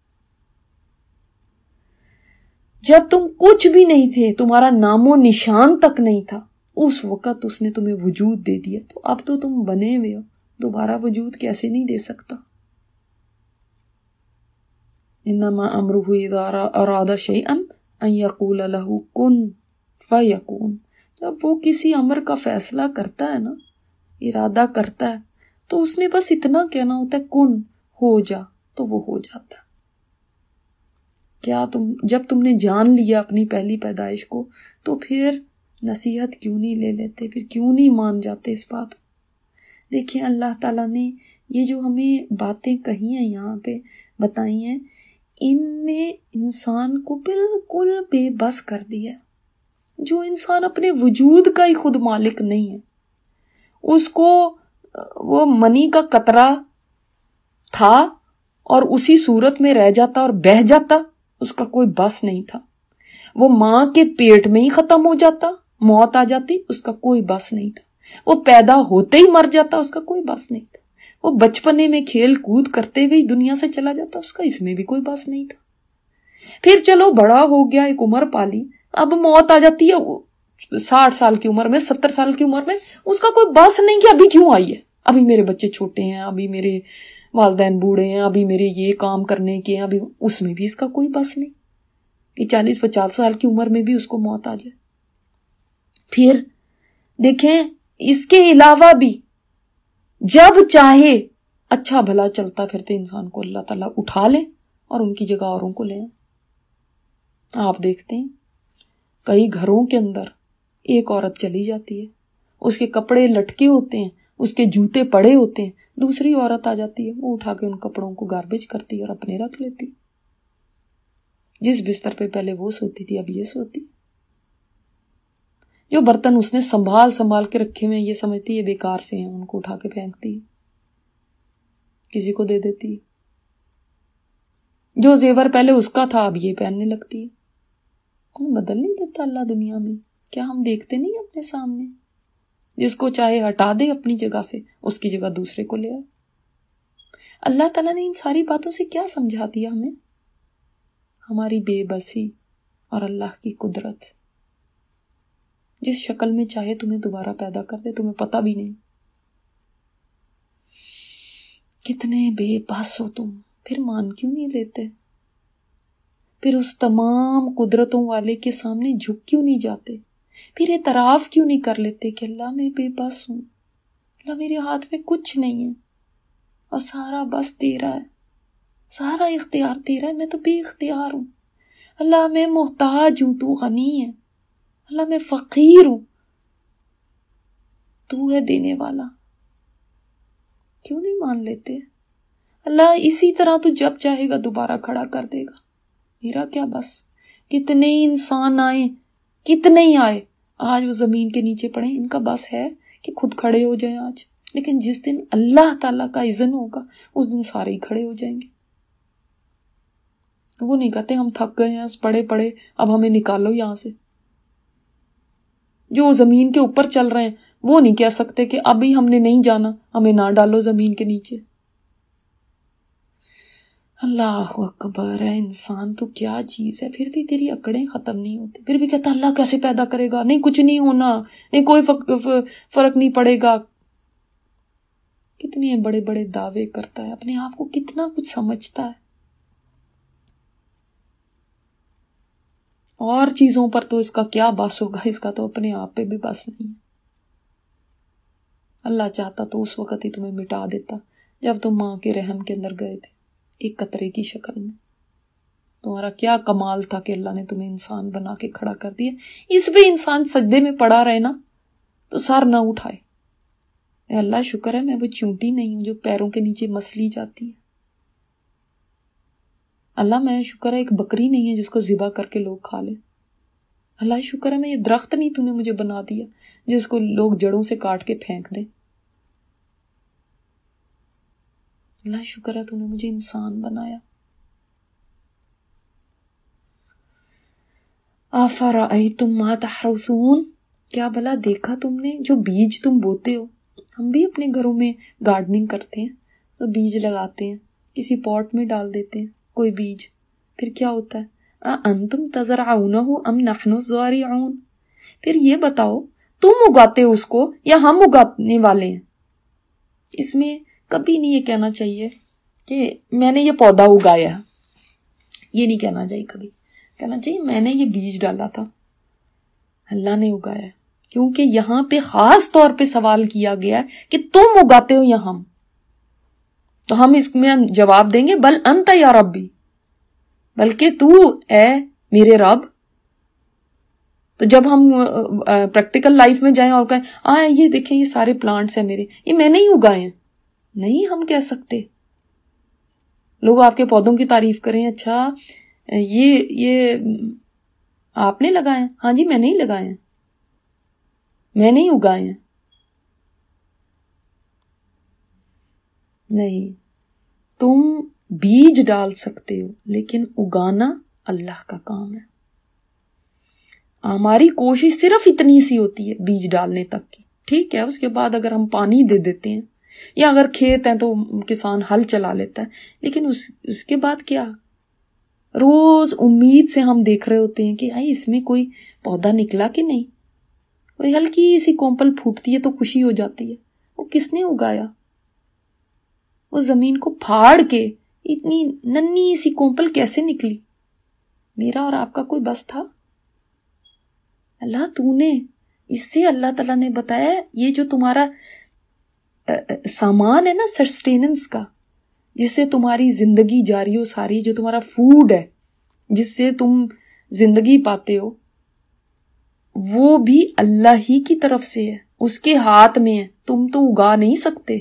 جب تم کچھ بھی نہیں تھے، تمہارا نام و نشان تک نہیں تھا، اس وقت اس نے تمہیں وجود دے دیا، تو اب تو تم بنے ہوئے ہو، دوبارہ وجود کیسے نہیں دے سکتا؟ انما امرہ اذا اراد شیئا ان یقول لہ کن فیکون، جب وہ کسی امر کا فیصلہ کرتا ہے نا، ارادہ کرتا ہے، تو اس نے بس اتنا کہنا ہوتا ہے کن، ہو جا، تو وہ ہو جاتا ہے۔ کیا تم جب تم نے جان لیا اپنی پہلی پیدائش کو تو پھر نصیحت کیوں نہیں لے لیتے؟ پھر کیوں نہیں مان جاتے اس بات کو؟ دیکھیں اللہ تعالیٰ نے یہ جو ہمیں باتیں کہی ہیں، یہاں پہ بتائی ہیں، ان میں انسان کو بالکل بے بس کر دیا۔ جو انسان اپنے وجود کا ہی خود مالک نہیں ہے، اس کو وہ منی کا قطرہ تھا اور اسی صورت میں رہ جاتا اور بہہ جاتا، اس کا کوئی بس نہیں تھا۔ وہ ماں کے پیٹ میں ہی ختم ہو جاتا، موت آ جاتی، اس کا کوئی بس نہیں تھا۔ وہ پیدا ہوتے ہی مر جاتا، اس کا کوئی بس نہیں تھا۔ وہ بچپنے میں کھیل کود کرتے ہوئے دنیا سے چلا جاتا، اس کا اس میں بھی کوئی بس نہیں تھا۔ پھر چلو بڑا ہو گیا، ایک عمر پالی، اب موت آ جاتی ہے ساٹھ سال کی عمر میں، ستر سال کی عمر میں، اس کا کوئی بس نہیں کہ ابھی کیوں آئی ہے، ابھی میرے بچے چھوٹے ہیں، ابھی میرے والدین بوڑھے ہیں، ابھی میرے یہ کام کرنے کے ہیں، ابھی اس میں بھی اس کا کوئی بس نہیں کہ چالیس پچاس سال کی عمر میں بھی اس کو موت آ جائے۔ پھر دیکھیں اس کے علاوہ بھی جب چاہے اچھا بھلا چلتا پھرتے انسان کو اللہ تعالیٰ اٹھا لے اور ان کی جگہ اوروں کو لے۔ آپ دیکھتے ہیں کئی گھروں کے اندر ایک عورت چلی جاتی ہے، اس کے کپڑے لٹکے ہوتے ہیں، اس کے جوتے پڑے ہوتے ہیں، دوسری عورت آ جاتی ہے، وہ اٹھا کے ان کپڑوں کو گاربیج کرتی ہے اور اپنے رکھ لیتی۔ جس بستر پہ پہلے وہ سوتی تھی اب یہ سوتی۔ جو برتن اس نے سنبھال سنبھال کے رکھے ہوئے ہیں یہ سمجھتی ہے بیکار سے ہیں، ان کو اٹھا کے پھینکتی ہے، کسی کو دے دیتی ہے۔ جو زیور پہلے اس کا تھا اب یہ پہننے لگتی ہے۔ بدل نہیں دیتا اللہ دنیا میں؟ کیا ہم دیکھتے نہیں اپنے سامنے؟ جس کو چاہے ہٹا دے اپنی جگہ سے، اس کی جگہ دوسرے کو لے آئے۔ اللہ تعالیٰ نے ان ساری باتوں سے کیا سمجھا دیا ہمیں؟ ہماری بے بسی اور اللہ کی قدرت۔ جس شکل میں چاہے تمہیں دوبارہ پیدا کر دے، تمہیں پتہ بھی نہیں۔ کتنے بے بس ہو تم، پھر مان کیوں نہیں لیتے؟ پھر اس تمام قدرتوں والے کے سامنے جھک کیوں نہیں جاتے؟ پھر اعتراف کیوں نہیں کر لیتے کہ اللہ میں بے بس ہوں، اللہ میرے ہاتھ میں کچھ نہیں ہے اور سارا بس تیرا ہے، سارا اختیار تیرا ہے، میں تو بے اختیار ہوں۔ اللہ میں محتاج ہوں، تو غنی ہے۔ اللہ میں فقیر ہوں، تو ہے دینے والا۔ کیوں نہیں مان لیتے؟ اللہ اسی طرح تو جب چاہے گا دوبارہ کھڑا کر دے گا۔ میرا کیا بس؟ کتنے انسان آئے، کتنے ہی آئے، آج وہ زمین کے نیچے پڑے، ان کا بس ہے کہ خود کھڑے ہو جائیں آج؟ لیکن جس دن اللہ تعالیٰ کا اذن ہوگا اس دن سارے ہی کھڑے ہو جائیں گے۔ وہ نہیں کہتے ہم تھک گئے ہیں پڑے پڑے، اب ہمیں نکالو یہاں سے۔ جو زمین کے اوپر چل رہے ہیں وہ نہیں کہہ سکتے کہ ابھی ہم نے نہیں جانا، ہمیں نہ ڈالو زمین کے نیچے۔ اللہ اکبر ہے، انسان تو کیا چیز ہے، پھر بھی تیری اکڑیں ختم نہیں ہوتی، پھر بھی کہتا اللہ کیسے پیدا کرے گا، نہیں کچھ نہیں ہونا، نہیں کوئی فرق نہیں پڑے گا۔ کتنے بڑے بڑے دعوے کرتا ہے، اپنے آپ کو کتنا کچھ سمجھتا ہے، اور چیزوں پر تو اس کا کیا بس ہوگا، اس کا تو اپنے آپ پہ بھی بس نہیں ہے۔ اللہ چاہتا تو اس وقت ہی تمہیں مٹا دیتا جب تم ماں کے رحم کے اندر گئے تھے، ایک قطرے کی شکل میں، تمہارا کیا کمال تھا کہ اللہ نے تمہیں انسان بنا کے کھڑا کر دیا. اس پہ انسان سجدے میں پڑا رہے نا تو سر نہ اٹھائے. اے اللہ شکر ہے میں وہ چونٹی نہیں ہوں جو پیروں کے نیچے مسلی جاتی ہے. اللہ میں شکر ہے ایک بکری نہیں ہے جس کو ذبح کر کے لوگ کھا لیں. اللہ شکر ہے میں یہ درخت نہیں تو نے مجھے بنا دیا جس کو لوگ جڑوں سے کاٹ کے پھینک دیں. اللہ شکر ہے تو نے مجھے انسان بنایا. افرأیتم ما تحرثون، کیا بھلا دیکھا تم نے جو بیج تم بوتے ہو. ہم بھی اپنے گھروں میں گارڈننگ کرتے ہیں تو بیج لگاتے ہیں، کسی پاٹ میں ڈال دیتے ہیں کوئی بیج، پھر کیا ہوتا ہے؟ انتم تزرعونہ ام نحن الزارعون، پھر یہ بتاؤ تم اگاتے ہو اس کو یا ہم اگانے والے ہیں. اس میں کبھی نہیں یہ کہنا چاہیے کہ میں نے یہ پودا اگایا، یہ نہیں کہنا چاہیے. کبھی کہنا چاہیے میں نے یہ بیج ڈالا تھا، اللہ نے اگایا. کیونکہ یہاں پہ خاص طور پہ سوال کیا گیا ہے کہ تم اگاتے ہو یا ہم. تو ہم اس میں جواب دیں گے بل انت یا ربی، بلکہ تو اے میرے رب. تو جب ہم پریکٹیکل لائف میں جائیں اور کہیں آ یہ دیکھیں یہ سارے پلانٹس ہیں میرے، یہ میں نہیں اگائے ہیں، نہیں ہم کہہ سکتے. لوگ آپ کے پودوں کی تعریف کریں، اچھا یہ یہ آپ نے لگائے ہیں؟ ہاں جی میں نہیں لگائے ہیں، میں نہیں اگائے ہیں. نہیں، تم بیج ڈال سکتے ہو لیکن اگانا اللہ کا کام ہے. ہماری کوشش صرف اتنی سی ہوتی ہے بیج ڈالنے تک کی، ٹھیک ہے. اس کے بعد اگر ہم پانی دے دیتے ہیں یا اگر کھیت ہیں تو کسان ہل چلا لیتا ہے، لیکن اس اس کے بعد کیا؟ روز امید سے ہم دیکھ رہے ہوتے ہیں کہ آئی اس میں کوئی پودا نکلا کہ نہیں، کوئی ہلکی سی کومپل پھوٹتی ہے تو خوشی ہو جاتی ہے. وہ کس نے اگایا؟ وہ زمین کو پھاڑ کے اتنی ننھی سی کومپل کیسے نکلی؟ میرا اور آپ کا کوئی بس تھا؟ اللہ تو نے. اس سے اللہ تعالیٰ نے بتایا یہ جو تمہارا سامان ہے نا سسٹیننس کا، جس سے تمہاری زندگی جاری ہو ساری، جو تمہارا فوڈ ہے جس سے تم زندگی پاتے ہو، وہ بھی اللہ ہی کی طرف سے ہے، اس کے ہاتھ میں ہے. تم تو اگا نہیں سکتے.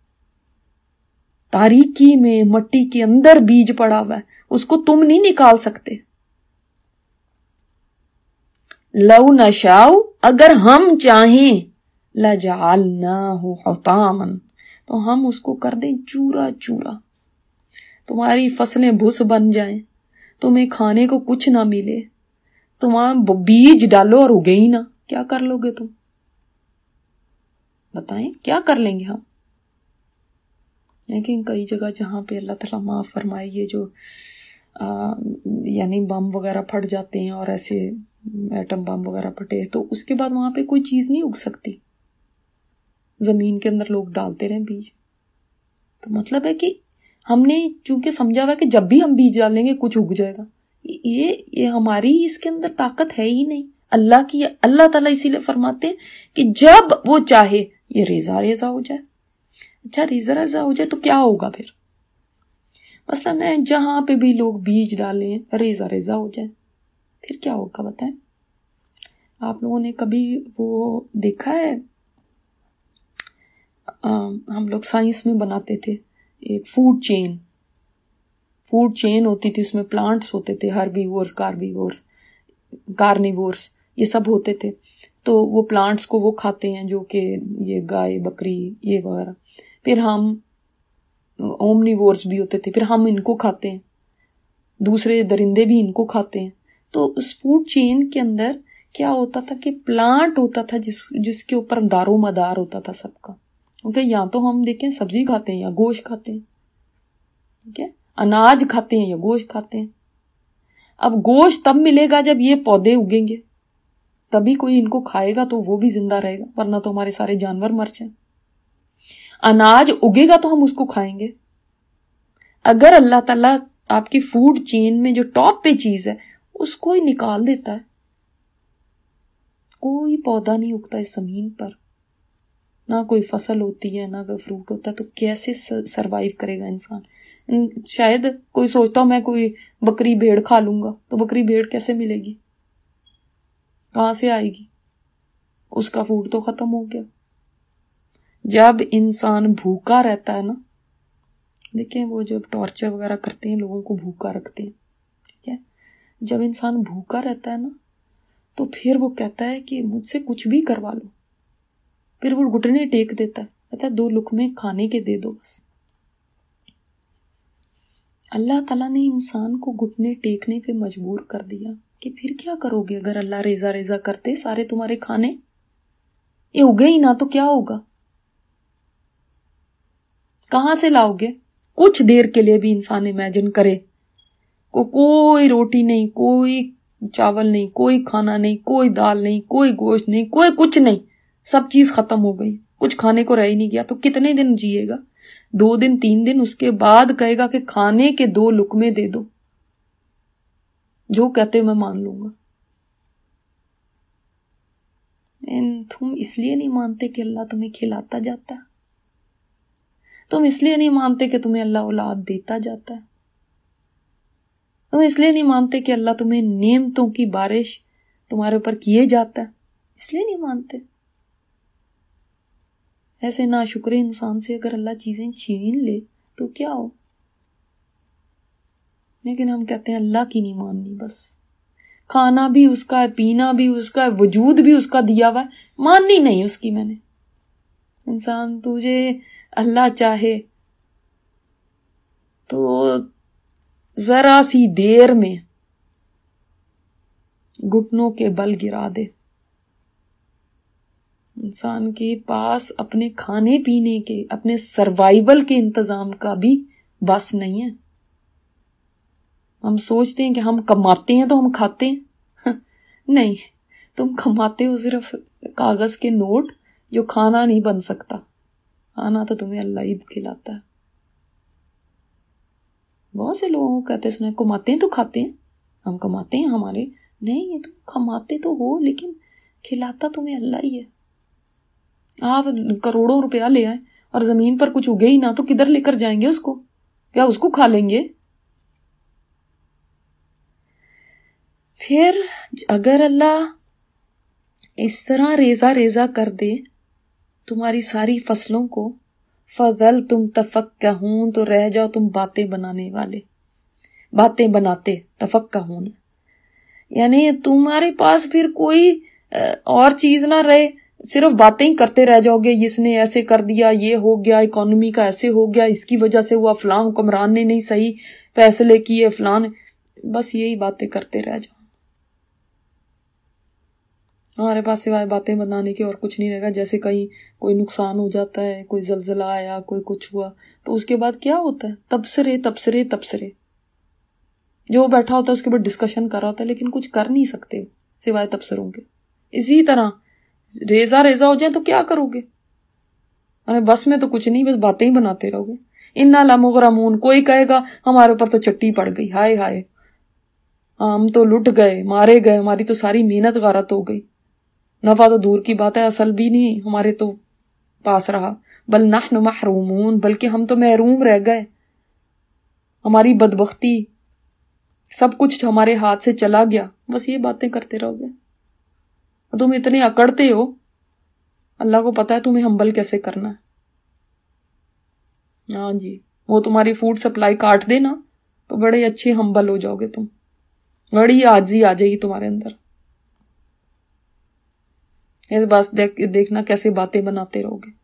تاریکی میں مٹی کے اندر بیج پڑا ہوا ہے، اس کو تم نہیں نکال سکتے. لو نشاء، اگر ہم چاہیں، لجعلناہ حطاما، تو ہم اس کو کر دیں چورا چورا. تمہاری فصلیں بھس بن جائیں، تمہیں کھانے کو کچھ نہ ملے، تمہاں بیج ڈالو اور اگے ہی نہ، کیا کر لو گے تم؟ بتائیں کیا کر لیں گے ہم؟ لیکن کئی جگہ جہاں پہ اللہ تعالیٰ معاف فرمائے یہ جو آ, یعنی بم وغیرہ پھٹ جاتے ہیں اور ایسے ایٹم بم وغیرہ پھٹے تو اس کے بعد وہاں پہ کوئی چیز نہیں اگ سکتی، زمین کے اندر لوگ ڈالتے رہیں بیج. تو مطلب ہے کہ ہم نے چونکہ سمجھا ہوا ہے کہ جب بھی ہم بیج ڈالیں گے کچھ اگ جائے گا، یہ یہ ہماری اس کے اندر طاقت ہے ہی نہیں، اللہ کی. اللہ تعالیٰ اسی لیے فرماتے ہیں کہ جب وہ چاہے یہ ریزہ ریزہ ہو جائے. اچھا ریزہ ریزہ ہو جائے تو کیا ہوگا پھر؟ مثلا جہاں پہ بھی لوگ بیج ڈالیں ریزہ ریزہ ہو جائے، پھر کیا ہوگا بتائیں؟ آپ لوگوں نے کبھی وہ دیکھا ہے؟ آ, ہم لوگ سائنس میں بناتے تھے ایک فوڈ چین، فوڈ چین ہوتی تھی، اس میں پلانٹس ہوتے تھے، ہربیورس، کاربیورس، کارنیورس، یہ سب ہوتے تھے. تو وہ پلانٹس کو وہ کھاتے ہیں جو کہ یہ گائے بکری یہ وغیرہ. پھر ہم اومنیورس بھی ہوتے تھے، پھر ہم ان کو کھاتے ہیں، دوسرے درندے بھی ان کو کھاتے ہیں. تو اس فوڈ چین کے اندر کیا ہوتا تھا کہ پلانٹ ہوتا تھا جس جس کے اوپر دار و مدار ہوتا تھا سب کا. کیونکہ یا تو ہم دیکھیں سبزی کھاتے ہیں یا گوشت کھاتے ہیں، ٹھیک ہے، اناج کھاتے ہیں یا گوشت کھاتے ہیں. اب گوشت تب ملے گا جب یہ پودے اگیں گے، تبھی کوئی ان کو کھائے گا تو وہ بھی زندہ رہے گا، ورنہ تو ہمارے سارے جانور مر جائیں. اناج اگے گا تو ہم اس کو کھائیں گے. اگر اللہ تعالیٰ آپ کی فوڈ چین میں جو ٹاپ پہ چیز ہے اس کو ہی نکال دیتا ہے، کوئی پودا نہیں اگتا اس زمین پر. نہ کوئی فصل ہوتی ہے نہ کوئی فروٹ ہوتا ہے، تو کیسے سروائیو کرے گا انسان؟ شاید کوئی سوچتا ہو میں کوئی بکری بھیڑ کھا لوں گا، تو بکری بھیڑ کیسے ملے گی؟ کہاں سے آئے گی؟ اس کا فوڈ تو ختم ہو گیا۔ جب انسان بھوکا رہتا ہے نا، دیکھیں وہ جب ٹارچر وغیرہ کرتے ہیں لوگوں کو بھوکا رکھتے ہیں، ٹھیک ہے، جب انسان بھوکا رہتا ہے نا تو پھر وہ کہتا ہے کہ مجھ سے کچھ بھی کروا لو، پھر وہ گھٹنے ٹیک دیتا ہے، کہتا ہے دو لقمے کھانے کے دے دو بس۔ اللہ تعالیٰ نے انسان کو گھٹنے ٹیکنے پہ مجبور کر دیا کہ پھر کیا کرو گے اگر اللہ ریزہ ریزہ کرتے سارے تمہارے کھانے؟ یہ اگے ہی نہ تو کیا ہوگا؟ کہاں سے لاؤ گے؟ کچھ دیر کے لیے بھی انسان امیجن کرے کو کوئی روٹی نہیں، کوئی چاول نہیں، کوئی کھانا نہیں، کوئی دال نہیں، کوئی گوشت نہیں، کوئی کچھ نہیں، سب چیز ختم ہو گئی، کچھ کھانے کو رہ ہی نہیں گیا، تو کتنے دن جیے گا؟ دو دن تین دن، اس کے بعد کہے گا کہ کھانے کے دو لقمے دے دو، جو کہتے میں مان لوں گا۔ تم اس لیے نہیں مانتے کہ اللہ تمہیں کھلاتا جاتا ہے، تم اس لیے نہیں مانتے کہ تمہیں اللہ اولاد دیتا جاتا ہے، تم اس لیے نہیں مانتے کہ اللہ تمہیں نعمتوں کی بارش تمہارے اوپر کیے جاتا ہے، اس لیے نہیں مانتے۔ ایسے ناشکر انسان سے اگر اللہ چیزیں چھین لے تو کیا ہو؟ لیکن ہم کہتے ہیں اللہ کی نہیں ماننی، بس کھانا بھی اس کا ہے، پینا بھی اس کا ہے، وجود بھی اس کا دیا ہوا ہے، ماننی نہیں اس کی میں نے۔ انسان تجھے اللہ چاہے تو ذرا سی دیر میں گھٹنوں کے بل گرا دے۔ انسان کے پاس اپنے کھانے پینے کے، اپنے سروائیول کے انتظام کا بھی بس نہیں ہے۔ ہم سوچتے ہیں کہ ہم کماتے ہیں تو ہم کھاتے ہیں، نہیں، تم کماتے ہو صرف کاغذ کے نوٹ جو کھانا نہیں بن سکتا، کھانا تو تمہیں اللہ ہی کھلاتا ہے۔ بہت سے لوگوں کو کہتے سنا کماتے ہیں تو کھاتے ہیں، ہم کماتے ہیں ہمارے، نہیں، تم کماتے تو ہو لیکن کھلاتا تمہیں اللہ ہی ہے۔ آپ کروڑوں روپیہ لے آئیں اور زمین پر کچھ اگے ہی نہ تو کدھر لے کر جائیں گے اس کو؟ کیا اس کو کھا لیں گے؟ پھر اگر اللہ اس طرح ریزہ ریزہ کر دے تمہاری ساری فصلوں کو، فضل تم تفکہون، تو رہ جاؤ تم باتیں بنانے والے، باتیں بناتے، تفکہون یعنی تمہارے پاس پھر کوئی اور چیز نہ رہے، صرف باتیں ہی کرتے رہ جاؤ گے، اس نے ایسے کر دیا، یہ ہو گیا، اکانومی کا ایسے ہو گیا، اس کی وجہ سے ہوا، فلاں حکمران نے نہیں صحیح فیصلے کیے، فلاں، بس یہی باتیں کرتے رہ جاؤ۔ ہمارے پاس سوائے باتیں بنانے کے اور کچھ نہیں رہے گا۔ جیسے کہیں کوئی نقصان ہو جاتا ہے، کوئی زلزلہ آیا، کوئی کچھ ہوا، تو اس کے بعد کیا ہوتا ہے؟ تبصرے تبصرے تبصرے، جو بیٹھا ہوتا ہے اس کے بعد ڈسکشن کر رہا ہوتا ہے، لیکن کچھ کر نہیں سکتے سوائے تبصروں کے۔ اسی طرح ریزہ ریزہ ہو جائیں تو کیا کرو گے؟ ارے بس میں تو کچھ نہیں، بس باتیں ہی بناتے رہو گے۔ انا لمغرمون، کوئی کہے گا ہمارے اوپر تو چٹی پڑ گئی، ہائے ہائے ہم تو لٹ گئے، مارے گئے، ہماری تو ساری محنت غارت ہو گئی، نفع تو دور کی بات ہے، اصل بھی نہیں ہمارے تو پاس رہا، بل نحن محرومون، بلکہ ہم تو محروم رہ گئے، ہماری بدبختی، سب کچھ ہمارے ہاتھ سے چلا گیا۔ بس یہ باتیں کرتے رہو گے۔ تم اتنے اکڑتے ہو، اللہ کو پتا ہے تمہیں ہمبل کیسے کرنا ہے۔ ہاں جی، وہ تمہاری فوڈ سپلائی کاٹ دے نا تو بڑے اچھے ہمبل ہو جاؤ گے، تم بڑی عاجزی آ جائے گی تمہارے اندر۔ بس دیکھ دیکھنا کیسے باتیں بناتے رہو گے۔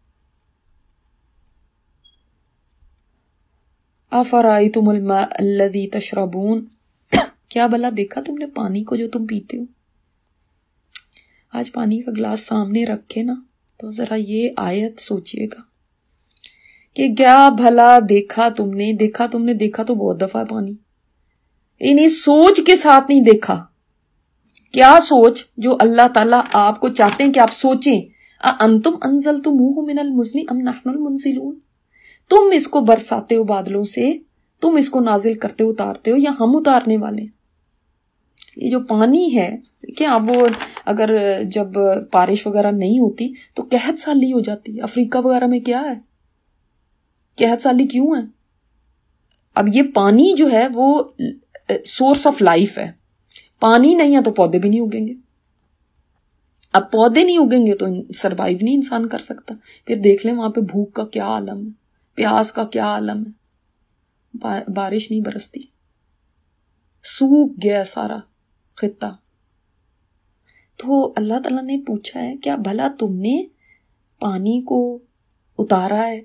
افرأیتم الماء الذی تشربون، کیا بلا دیکھا تم نے پانی کو جو تم پیتے ہو؟ آج پانی کا گلاس سامنے رکھے نا تو ذرا یہ آیت سوچئے گا کہ کیا بھلا دیکھا تم نے، دیکھا تم نے دیکھا تو بہت دفعہ پانی، انہیں سوچ کے ساتھ نہیں دیکھا۔ کیا سوچ؟ جو اللہ تعالیٰ آپ کو چاہتے ہیں کہ آپ سوچیں، انتم انزلتموہ من المزن ام نحن المنزلون، تم اس کو برساتے ہو بادلوں سے، تم اس کو نازل کرتے اتارتے ہو یا ہم اتارنے والے ہیں؟ یہ جو پانی ہے کیا وہ اگر جب بارش وغیرہ نہیں ہوتی تو قحط سالی ہو جاتی. افریقہ وغیرہ میں کیا ہے, قحط سالی کیوں ہے؟ اب یہ پانی جو ہے وہ سورس آف لائف ہے. پانی نہیں ہے تو پودے بھی نہیں اگیں گے. اب پودے نہیں اگیں گے تو سروائیو نہیں انسان کر سکتا. پھر دیکھ لیں وہاں پہ بھوک کا کیا عالم ہے, پیاس کا کیا عالم ہے, بارش نہیں برستی, سوکھ گیا سارا خطہ. تو اللہ تعالیٰ نے پوچھا ہے کیا بھلا تم نے پانی کو اتارا ہے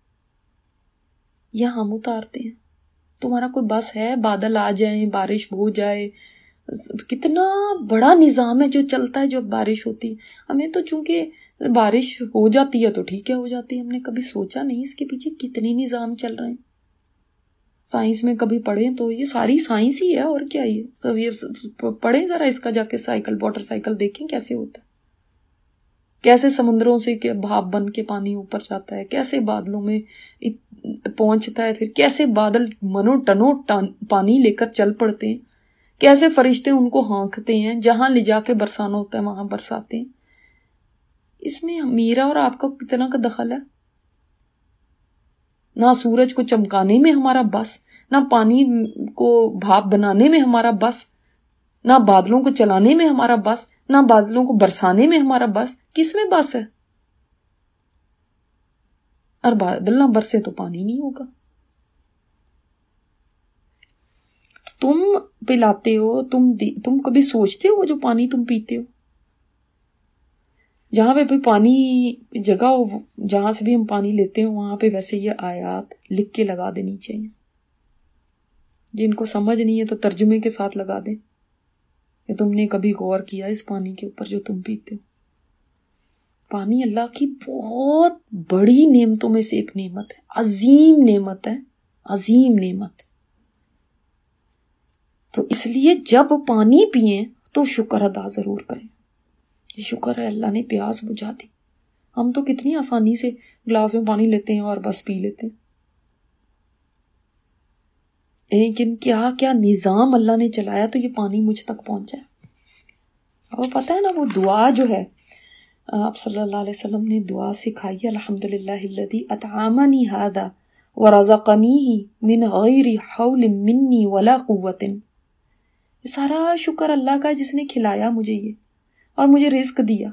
یا ہم اتارتے ہیں؟ تمہارا کوئی بس ہے بادل آ جائیں بارش ہو جائے؟ کتنا بڑا نظام ہے جو چلتا ہے جب بارش ہوتی ہے. ہمیں تو چونکہ بارش ہو جاتی ہے تو ٹھیک ہے ہو جاتی ہے, ہم نے کبھی سوچا نہیں اس کے پیچھے کتنے نظام چل رہے ہیں. سائنس میں کبھی پڑھیں تو یہ ساری سائنس ہی ہے, اور کیا ہی ہے. سب یہ پڑھیں ذرا اس کا جا کے سائیکل, واٹر سائیکل دیکھیں کیسے ہوتا ہے, کیسے سمندروں سے بھاپ بن کے پانی اوپر جاتا ہے, کیسے بادلوں میں پہنچتا ہے, پھر کیسے بادل منو ٹنو پانی لے کر چل پڑتے ہیں, کیسے فرشتے ان کو ہانکتے ہیں, جہاں لے جا کے برسانا ہوتا ہے وہاں برساتے ہیں. اس میں میرا اور آپ کا کتنا کا دخل ہے؟ نہ سورج کو چمکانے میں ہمارا بس, نہ پانی کو بھاپ بنانے میں ہمارا بس, نہ بادلوں کو چلانے میں ہمارا بس, نہ بادلوں کو برسانے میں ہمارا بس. کس میں بس ہے؟ اور بادل نہ برسے تو پانی نہیں ہوگا. تم پلاتے ہو, تم تم کبھی سوچتے ہو جو پانی تم پیتے ہو؟ جہاں پہ بھی پانی جگہ ہو, جہاں سے بھی ہم پانی لیتے ہو وہاں پہ ویسے یہ آیات لکھ کے لگا دینی چاہیے. جن کو سمجھ نہیں ہے تو ترجمے کے ساتھ لگا دیں کہ تم نے کبھی غور کیا اس پانی کے اوپر جو تم پیتے ہو. پانی اللہ کی بہت بڑی نعمتوں میں سے ایک نعمت ہے, عظیم نعمت ہے, عظیم نعمت. تو اس لیے جب پانی پئیں تو شکر ادا ضرور کریں. یہ شکر ہے اللہ نے پیاس بجھا دی. ہم تو کتنی آسانی سے گلاس میں پانی لیتے ہیں اور بس پی لیتے ہیں, لیکن کیا کیا نظام اللہ نے چلایا تو یہ پانی مجھ تک پہنچا ہے. اب پتہ ہے نا وہ دعا جو ہے آپ صلی اللہ علیہ وسلم نے دعا سکھائی ہے, الحمدللہ الذی اطعمنی ھذا ورزقنیہ من غیر حول منی ولا قوت. یہ سارا شکر اللہ کا جس نے کھلایا مجھے یہ اور مجھے رزق دیا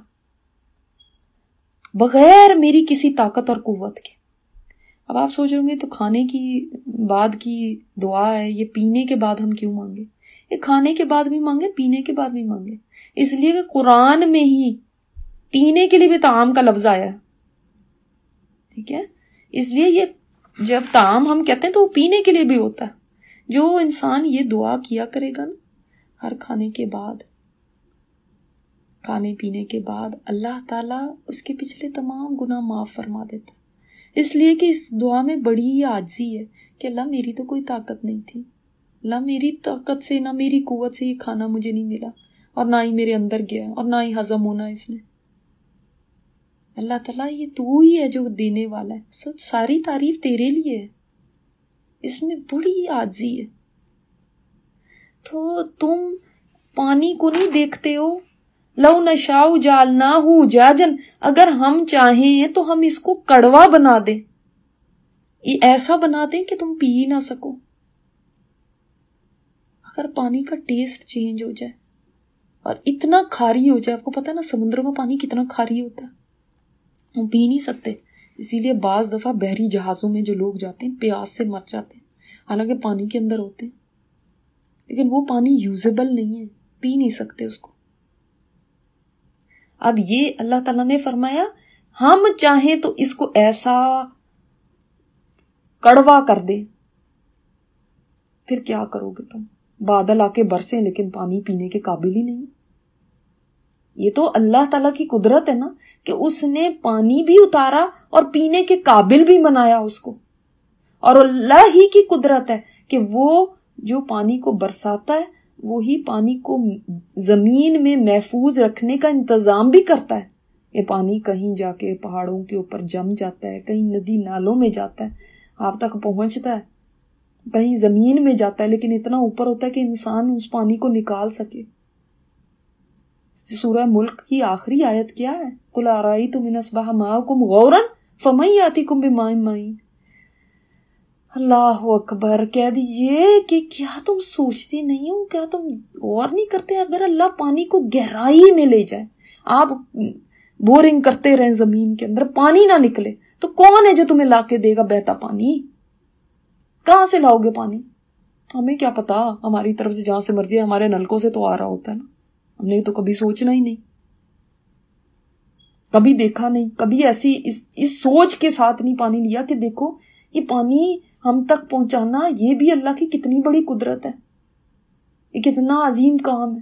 بغیر میری کسی طاقت اور قوت کے. اب آپ سوچ رہے گے تو کھانے کی بعد کی دعا ہے, یہ پینے کے بعد ہم کیوں مانگے؟ یہ کھانے کے بعد بھی مانگے, پینے کے بعد بھی مانگے, اس لیے کہ قرآن میں ہی پینے کے لیے بھی طعام کا لفظ آیا ہے. ٹھیک ہے, اس لیے یہ جب طعام ہم کہتے ہیں تو وہ پینے کے لیے بھی ہوتا ہے. جو انسان یہ دعا کیا کرے گا نا ہر کھانے کے بعد, کھانے پینے کے بعد, اللہ تعالیٰ اس کے پچھلے تمام گناہ معاف فرما دیتا. اس لیے کہ اس دعا میں بڑی ہی عاجزی ہے کہ اللہ میری تو کوئی طاقت نہیں تھی, اللہ میری طاقت سے نہ میری قوت سے یہ کھانا مجھے نہیں ملا, اور نہ ہی میرے اندر گیا اور نہ ہی ہضم ہونا اس نے. اللہ تعالیٰ یہ تو ہی ہے جو دینے والا ہے, سب ساری تعریف تیرے لیے ہے. اس میں بڑی عاجزی ہے. تو تم پانی کو نہیں دیکھتے ہو, لو نشاء جعلناہ جاجن, اگر ہم چاہیں تو ہم اس کو کڑوا بنا دیں, ایسا بنا دیں کہ تم پی ہی نہ سکو. اگر پانی کا ٹیسٹ چینج ہو جائے اور اتنا کھاری ہو جائے, آپ کو پتا ہے نا سمندروں میں پانی کتنا کھاری ہوتا ہے, ہم پی نہیں سکتے. اسی لیے بعض دفعہ بحری جہازوں میں جو لوگ جاتے ہیں پیاس سے مر جاتے ہیں, حالانکہ پانی کے اندر ہوتے ہیں, لیکن وہ پانی یوزیبل نہیں ہے, پی نہیں سکتے اس کو. اب یہ اللہ تعالیٰ نے فرمایا ہم چاہیں تو اس کو ایسا کڑوا کر دے, پھر کیا کرو گے تم؟ بادل آ کے برسیں لیکن پانی پینے کے قابل ہی نہیں. یہ تو اللہ تعالیٰ کی قدرت ہے نا کہ اس نے پانی بھی اتارا اور پینے کے قابل بھی بنایا اس کو. اور اللہ ہی کی قدرت ہے کہ وہ جو پانی کو برساتا ہے وہی پانی کو زمین میں محفوظ رکھنے کا انتظام بھی کرتا ہے. یہ پانی کہیں جا کے پہاڑوں کے اوپر جم جاتا ہے, کہیں ندی نالوں میں جاتا ہے, آپ تک پہنچتا ہے, کہیں زمین میں جاتا ہے لیکن اتنا اوپر ہوتا ہے کہ انسان اس پانی کو نکال سکے. سورہ ملک کی آخری آیت کیا ہے؟ قُلْ أَرَأَيْتُمْ إِنْ أَصْبَحَ مَاؤُكُمْ غَوْرًا فَمَن يَأْتِكُم بِمَاءٍ مَّعِينٍ. اللہ اکبر. کہہ دیجئے کہ کیا تم سوچتے نہیں ہو، کیا تم غور نہیں کرتے؟ اگر اللہ پانی کو گہرائی میں لے جائے، آپ بورنگ کرتے رہیں زمین کے اندر، پانی نہ نکلے، تو کون ہے جو تمہیں لا کے دے گا بہتا پانی؟ کہاں سے لاؤ گے پانی؟ ہمیں کیا پتا، ہماری طرف سے جہاں سے مرضی ہمارے نلکوں سے تو آ رہا ہوتا ہے نا. ہم نے تو کبھی سوچنا ہی نہیں، کبھی دیکھا نہیں، کبھی ایسی اس, اس سوچ کے ساتھ نہیں پانی لیا کہ دیکھو یہ پانی ہم تک پہنچانا یہ بھی اللہ کی کتنی بڑی قدرت ہے، یہ کتنا عظیم کام ہے.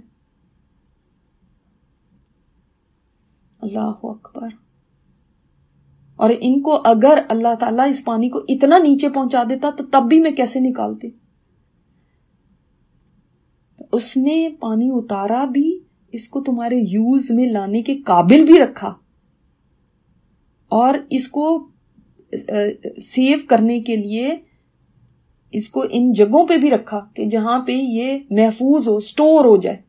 اللہ اکبر. اور ان کو اگر اللہ تعالیٰ اس پانی کو اتنا نیچے پہنچا دیتا تو تب بھی میں کیسے نکالتی؟ اس نے پانی اتارا بھی، اس کو تمہارے یوز میں لانے کے قابل بھی رکھا، اور اس کو سیو کرنے کے لیے اس کو ان جگہوں پہ بھی رکھا کہ جہاں پہ یہ محفوظ ہو، سٹور ہو جائے.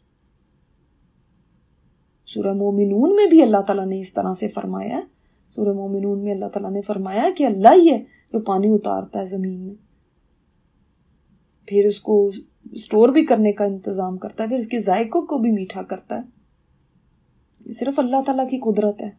سورہ مومنون میں بھی اللہ تعالیٰ نے اس طرح سے فرمایا. سورہ مومنون میں اللہ تعالیٰ نے فرمایا کہ اللہ ہی ہے جو پانی اتارتا ہے زمین میں، پھر اس کو سٹور بھی کرنے کا انتظام کرتا ہے، پھر اس کے ذائقوں کو بھی میٹھا کرتا ہے. یہ صرف اللہ تعالیٰ کی قدرت ہے.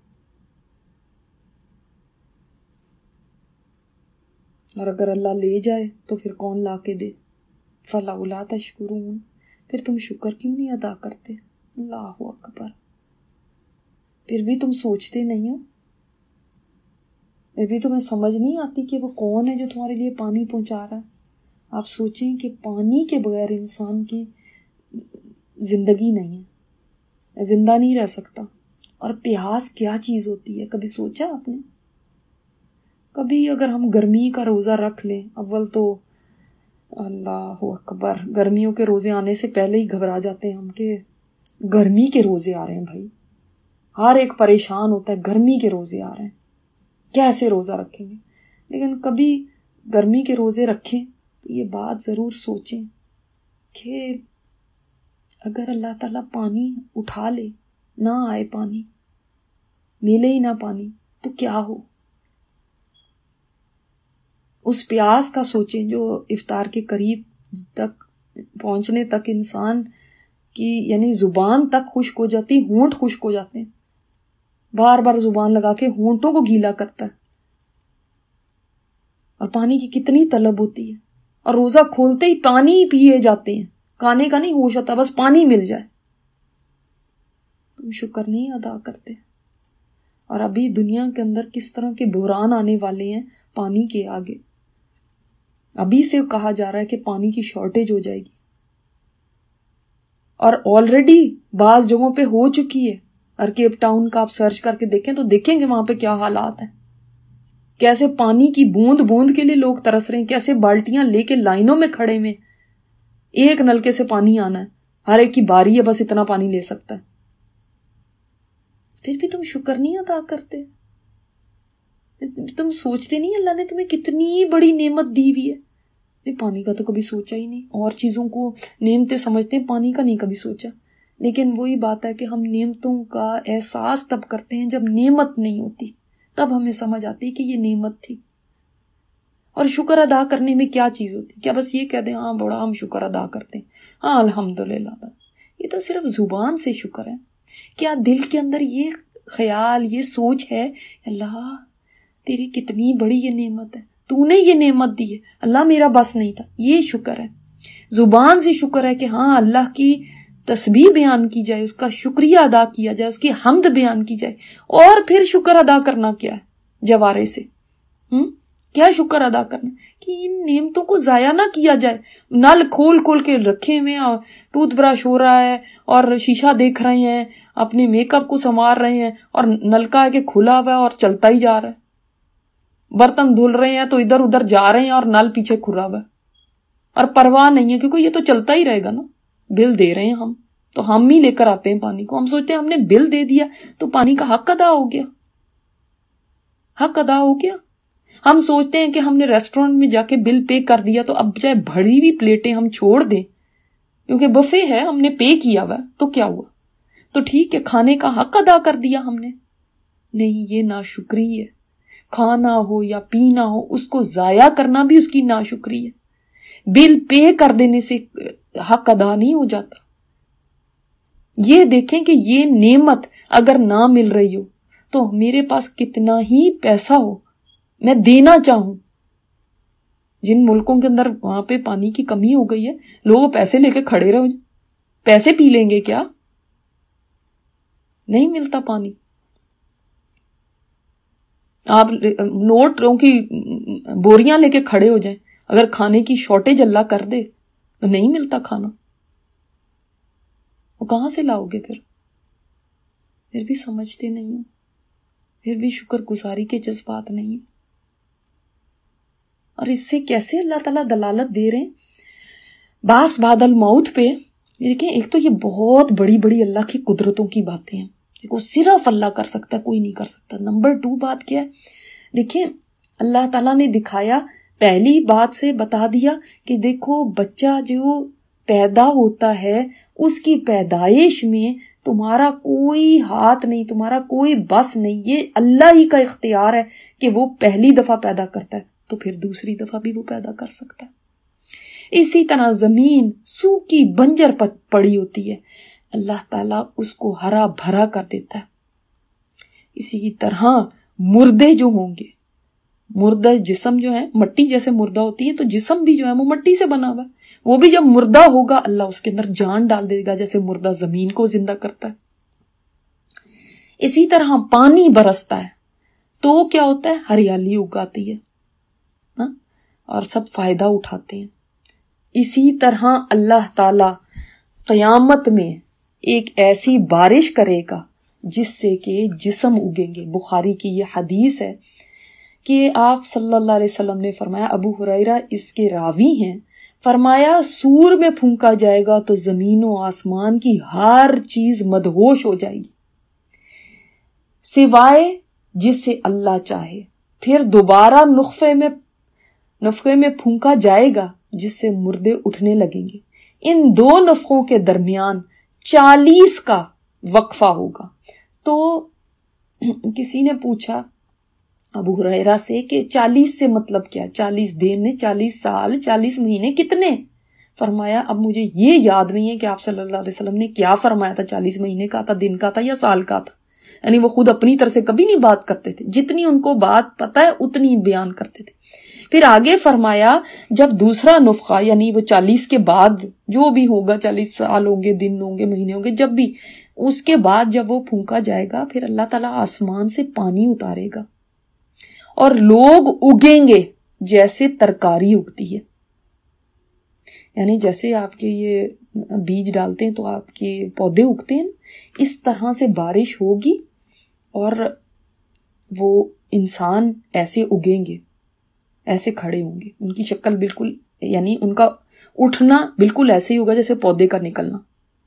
اور اگر اللہ لے جائے تو پھر کون لا کے دے؟ فَلَوْلَا تَشْكُرُونَ. پھر تم شکر کیوں نہیں ادا کرتے؟ اللہ اکبر. پھر بھی تم سوچتے نہیں ہو، پھر بھی تمہیں سمجھ نہیں آتی کہ وہ کون ہے جو تمہارے لیے پانی پہنچا رہا ہے. آپ سوچیں کہ پانی کے بغیر انسان کی زندگی نہیں ہے، زندہ نہیں رہ سکتا. اور پیاس کیا چیز ہوتی ہے، کبھی سوچا آپ نے؟ کبھی اگر ہم گرمی کا روزہ رکھ لیں، اول تو اللہ اکبر، گرمیوں کے روزے آنے سے پہلے ہی گھبرا جاتے ہیں ہم کہ گرمی کے روزے آ رہے ہیں. بھائی ہر ایک پریشان ہوتا ہے، گرمی کے روزے آ رہے ہیں، کیسے روزہ رکھیں گے؟ لیکن کبھی گرمی کے روزے رکھیں تو یہ بات ضرور سوچیں کہ اگر اللہ تعالیٰ پانی اٹھا لے، نہ آئے پانی، ملے ہی نہ پانی، تو کیا ہو؟ اس پیاس کا سوچیں جو افطار کے قریب تک پہنچنے تک انسان کی یعنی زبان تک خشک ہو جاتی، ہونٹ خشک ہو جاتے ہیں، بار بار زبان لگا کے ہونٹوں کو گیلا کرتا ہے. اور پانی کی کتنی طلب ہوتی ہے، اور روزہ کھولتے ہی پانی پیے جاتے ہیں، کھانے کا نہیں ہوش ہوتا، بس پانی مل جائے. تم شکر نہیں ادا کرتے. اور ابھی دنیا کے اندر کس طرح کے بحران آنے والے ہیں پانی کے آگے. ابھی سے کہا جا رہا ہے کہ پانی کی شارٹیج ہو جائے گی، اور آلریڈی بعض جگہوں پہ ہو چکی ہے. اور کیپ ٹاؤن کا آپ سرچ کر کے دیکھیں تو دیکھیں گے وہاں پہ کیا حالات ہیں، کیسے پانی کی بوند بوند کے لیے لوگ ترس رہے ہیں، کیسے بالٹیاں لے کے لائنوں میں کھڑے ہوئے، ایک نلکے سے پانی آنا ہے، ہر ایک کی باری ہے، بس اتنا پانی لے سکتا ہے. پھر بھی تم شکر نہیں ادا کرتے. تم سوچتے نہیں اللہ نے تمہیں کتنی بڑی نعمت دی ہوئی ہے. پانی کا تو کبھی سوچا ہی نہیں، اور چیزوں کو نعمتیں سمجھتے ہیں، پانی کا نہیں کبھی سوچا. لیکن وہی بات ہے کہ ہم نعمتوں کا احساس تب کرتے ہیں جب نعمت نہیں ہوتی، تب ہمیں سمجھ آتی کہ یہ نعمت تھی. اور شکر ادا کرنے میں کیا چیز ہوتی؟ کیا بس یہ کہہ دیں ہاں بڑا ہم شکر ادا کرتے ہیں، ہاں الحمدللہ؟ یہ تو صرف زبان سے شکر ہے. کیا دل کے اندر یہ خیال، یہ سوچ ہے اللہ تیری کتنی بڑی یہ نعمت ہے، تو نے یہ نعمت دی ہے، اللہ میرا بس نہیں تھا؟ یہ شکر ہے. زبان سے شکر ہے کہ ہاں اللہ کی تسبیح بیان کی جائے، اس کا شکریہ ادا کیا جائے، اس کی حمد بیان کی جائے. اور پھر شکر ادا کرنا کیا ہے؟ جوارے سے ہم کیا شکر ادا کرنا کہ ان نعمتوں کو ضائع نہ کیا جائے. نل کھول کھول کے رکھے ہوئے ہیں، ٹوتھ برش ہو رہا ہے اور شیشہ دیکھ رہے ہیں، اپنے میک اپ کو سنوار رہے ہیں، اور نلکا ہے کہ کھلا ہوا ہے اور چلتا ہی جا رہا ہے. برتن دھل رہے ہیں تو ادھر ادھر جا رہے ہیں اور نل پیچھے کھلا ہوا ہے، اور پرواہ نہیں ہے کیونکہ یہ تو چلتا ہی رہے گا نا. بل دے رہے ہیں ہم تو ہم ہی لے کر آتے ہیں پانی کو. ہم سوچتے ہیں ہم نے بل دے دیا تو پانی کا حق ادا ہو گیا، حق ادا ہو گیا. ہم سوچتے ہیں کہ ہم نے ریسٹورینٹ میں جا کے بل پے کر دیا تو اب چاہے بھری ہوئی پلیٹیں ہم چھوڑ دیں کیونکہ بفے ہے، ہم نے پے کیا ہوا تو کیا ہوا، تو ٹھیک ہے کھانے کا حق ادا کر دیا ہم نے. نہیں، یہ ناشکری ہے. کھانا ہو یا پینا ہو اس کو ضائع کرنا بھی اس کی ناشکری ہے. بل پے کر دینے سے حق ادا نہیں ہو جاتا. یہ دیکھیں کہ یہ نعمت اگر نہ مل رہی ہو تو میرے پاس کتنا ہی پیسہ ہو میں دینا چاہوں. جن ملکوں کے اندر وہاں پہ پانی کی کمی ہو گئی ہے، لوگ پیسے لے کے کھڑے رہو، پیسے پی لیں گے کیا؟ نہیں ملتا پانی. آپ نوٹوں کی بوریاں لے کے کھڑے ہو جائیں، اگر کھانے کی شارٹیج اللہ کر دے تو نہیں ملتا کھانا، وہ کہاں سے لاؤ گے؟ پھر پھر بھی سمجھتے نہیں ہو، پھر بھی شکر گزاری کے جذبات نہیں ہیں. اور اس سے کیسے اللہ تعالیٰ دلالت دے رہے ہیں باس بعد الموت پہ. دیکھیں ایک تو یہ بہت بڑی بڑی اللہ کی قدرتوں کی باتیں ہیں، دیکھو صرف اللہ کر سکتا ہے، کوئی نہیں کر سکتا. نمبر ٹو بات کیا ہے، دیکھیں اللہ تعالیٰ نے دکھایا، پہلی بات سے بتا دیا کہ دیکھو بچہ جو پیدا ہوتا ہے اس کی پیدائش میں تمہارا کوئی ہاتھ نہیں، تمہارا کوئی بس نہیں، یہ اللہ ہی کا اختیار ہے کہ وہ پہلی دفعہ پیدا کرتا ہے تو پھر دوسری دفعہ بھی وہ پیدا کر سکتا ہے. اسی طرح زمین سوکھی بنجر پڑی ہوتی ہے، اللہ تعالیٰ اس کو ہرا بھرا کر دیتا ہے. اسی طرح مردے جو ہوں گے، مردہ جسم جو ہے مٹی جیسے مردہ ہوتی ہے تو جسم بھی جو ہے وہ مٹی سے بنا ہوا ہے، وہ بھی جب مردہ ہوگا اللہ اس کے اندر جان ڈال دے گا جیسے مردہ زمین کو زندہ کرتا ہے. اسی طرح پانی برستا ہے تو کیا ہوتا ہے، ہریالی اگاتی ہے اور سب فائدہ اٹھاتے ہیں. اسی طرح اللہ تعالی قیامت میں ایک ایسی بارش کرے گا جس سے کہ جسم اگیں گے. بخاری کی یہ حدیث ہے کہ آپ صلی اللہ علیہ وسلم نے فرمایا، ابو ہریرہ اس کے راوی ہیں، فرمایا سور میں پھونکا جائے گا تو زمین و آسمان کی ہر چیز مدہوش ہو جائے گی سوائے جس سے اللہ چاہے. پھر دوبارہ نطفے میں نفخے میں پھونکا جائے گا جس سے مردے اٹھنے لگیں گے. ان دو نفخوں کے درمیان چالیس کا وقفہ ہوگا. تو کسی نے پوچھا ابو ہریرہ سے کہ چالیس سے مطلب کیا، چالیس دن، چالیس سال، چالیس مہینے کتنے؟ فرمایا اب مجھے یہ یاد نہیں ہے کہ آپ صلی اللہ علیہ وسلم نے کیا فرمایا تھا، چالیس مہینے کا تھا، دن کا تھا یا سال کا تھا. یعنی وہ خود اپنی طرف سے کبھی نہیں بات کرتے تھے، جتنی ان کو بات پتہ ہے اتنی بیان کرتے تھے. پھر آگے فرمایا جب دوسرا نفخہ یعنی وہ چالیس کے بعد جو بھی ہوگا، چالیس سال ہوں گے، دن ہوں گے، مہینے ہوں گے، جب بھی اس کے بعد جب وہ پھونکا جائے گا پھر اللہ تعالیٰ آسمان سے پانی اتارے گا اور لوگ اگیں گے جیسے ترکاری اگتی ہے. یعنی جیسے آپ کے یہ بیج ڈالتے ہیں تو آپ کے پودے اگتے ہیں، اس طرح سے بارش ہوگی اور وہ انسان ایسے اگیں گے، ایسے کھڑے ہوں گے. ان کی شکل بالکل یعنی ان کا اٹھنا بالکل ایسے ہی ہوگا جیسے پودے کا نکلنا.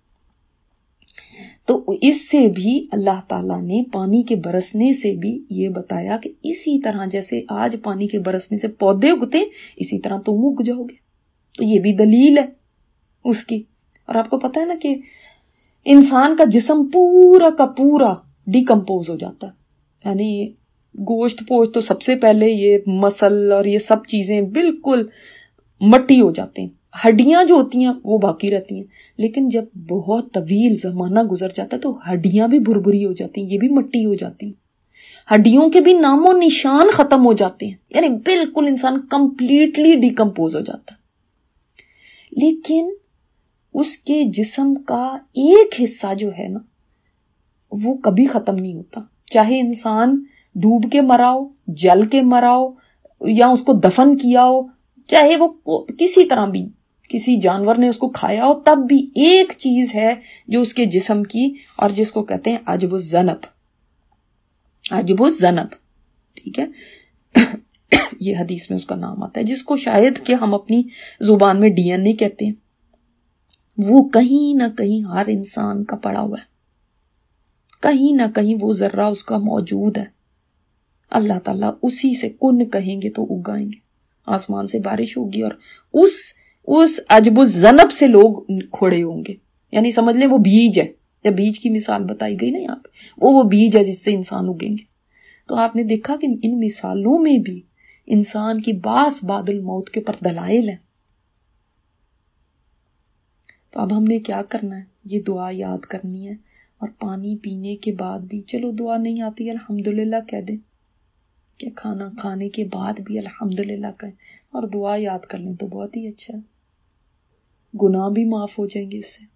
تو اس سے بھی اللہ تعالیٰ نے پانی کے برسنے سے بھی یہ بتایا کہ اسی طرح جیسے آج پانی کے برسنے سے پودے اگتے اسی طرح تم اگ جاؤ گے. تو یہ بھی دلیل ہے اس کی. اور آپ کو پتہ ہے نا کہ انسان کا جسم پورا کا پورا ڈیکمپوز ہو جاتا ہے، یعنی گوشت پوشت تو سب سے پہلے یہ مسل اور یہ سب چیزیں بالکل مٹی ہو جاتے ہیں. ہڈیاں جو ہوتی ہیں وہ باقی رہتی ہیں، لیکن جب بہت طویل زمانہ گزر جاتا ہے تو ہڈیاں بھی بھربھری ہو جاتی ہیں، یہ بھی مٹی ہو جاتی ہیں، ہڈیوں کے بھی نام و نشان ختم ہو جاتے ہیں، یعنی بالکل انسان کمپلیٹلی ڈیکمپوز ہو جاتا ہے. لیکن اس کے جسم کا ایک حصہ جو ہے نا وہ کبھی ختم نہیں ہوتا، چاہے انسان ڈوب کے مرا ہو، جل کے مرا ہو یا اس کو دفن کیا ہو، چاہے وہ کسی طرح بھی کسی جانور نے اس کو کھایا ہو، تب بھی ایک چیز ہے جو اس کے جسم کی اور جس کو کہتے ہیں عجب الذنب. عجب الذنب، ٹھیک ہے، یہ حدیث میں اس کا نام آتا ہے، جس کو شاید کہ ہم اپنی زبان میں ڈی این اے کہتے ہیں. وہ کہیں نہ کہیں ہر انسان کا پڑا ہوا ہے، کہیں نہ کہیں وہ ذرہ اس کا موجود ہے. اللہ تعالیٰ اسی سے کن کہیں گے تو اگائیں گے، آسمان سے بارش ہوگی اور اس اس عجب و ذنب سے لوگ کھڑے ہوں گے. یعنی سمجھ لیں وہ بیج ہے، یا بیج کی مثال بتائی گئی نا یہاں پہ، وہ وہ بیج ہے جس سے انسان اگیں گے. تو آپ نے دیکھا کہ ان مثالوں میں بھی انسان کی باس بعد الموت کے اوپر دلائل ہیں. تو اب ہم نے کیا کرنا ہے؟ یہ دعا یاد کرنی ہے، اور پانی پینے کے بعد بھی چلو دعا نہیں آتی الحمدللہ کہہ دیں، کہ کھانا کھانے کے بعد بھی الحمدللہ کہیں اور دعا یاد کر لیں تو بہت ہی اچھا ہے، گناہ بھی معاف ہو جائیں گے اس سے.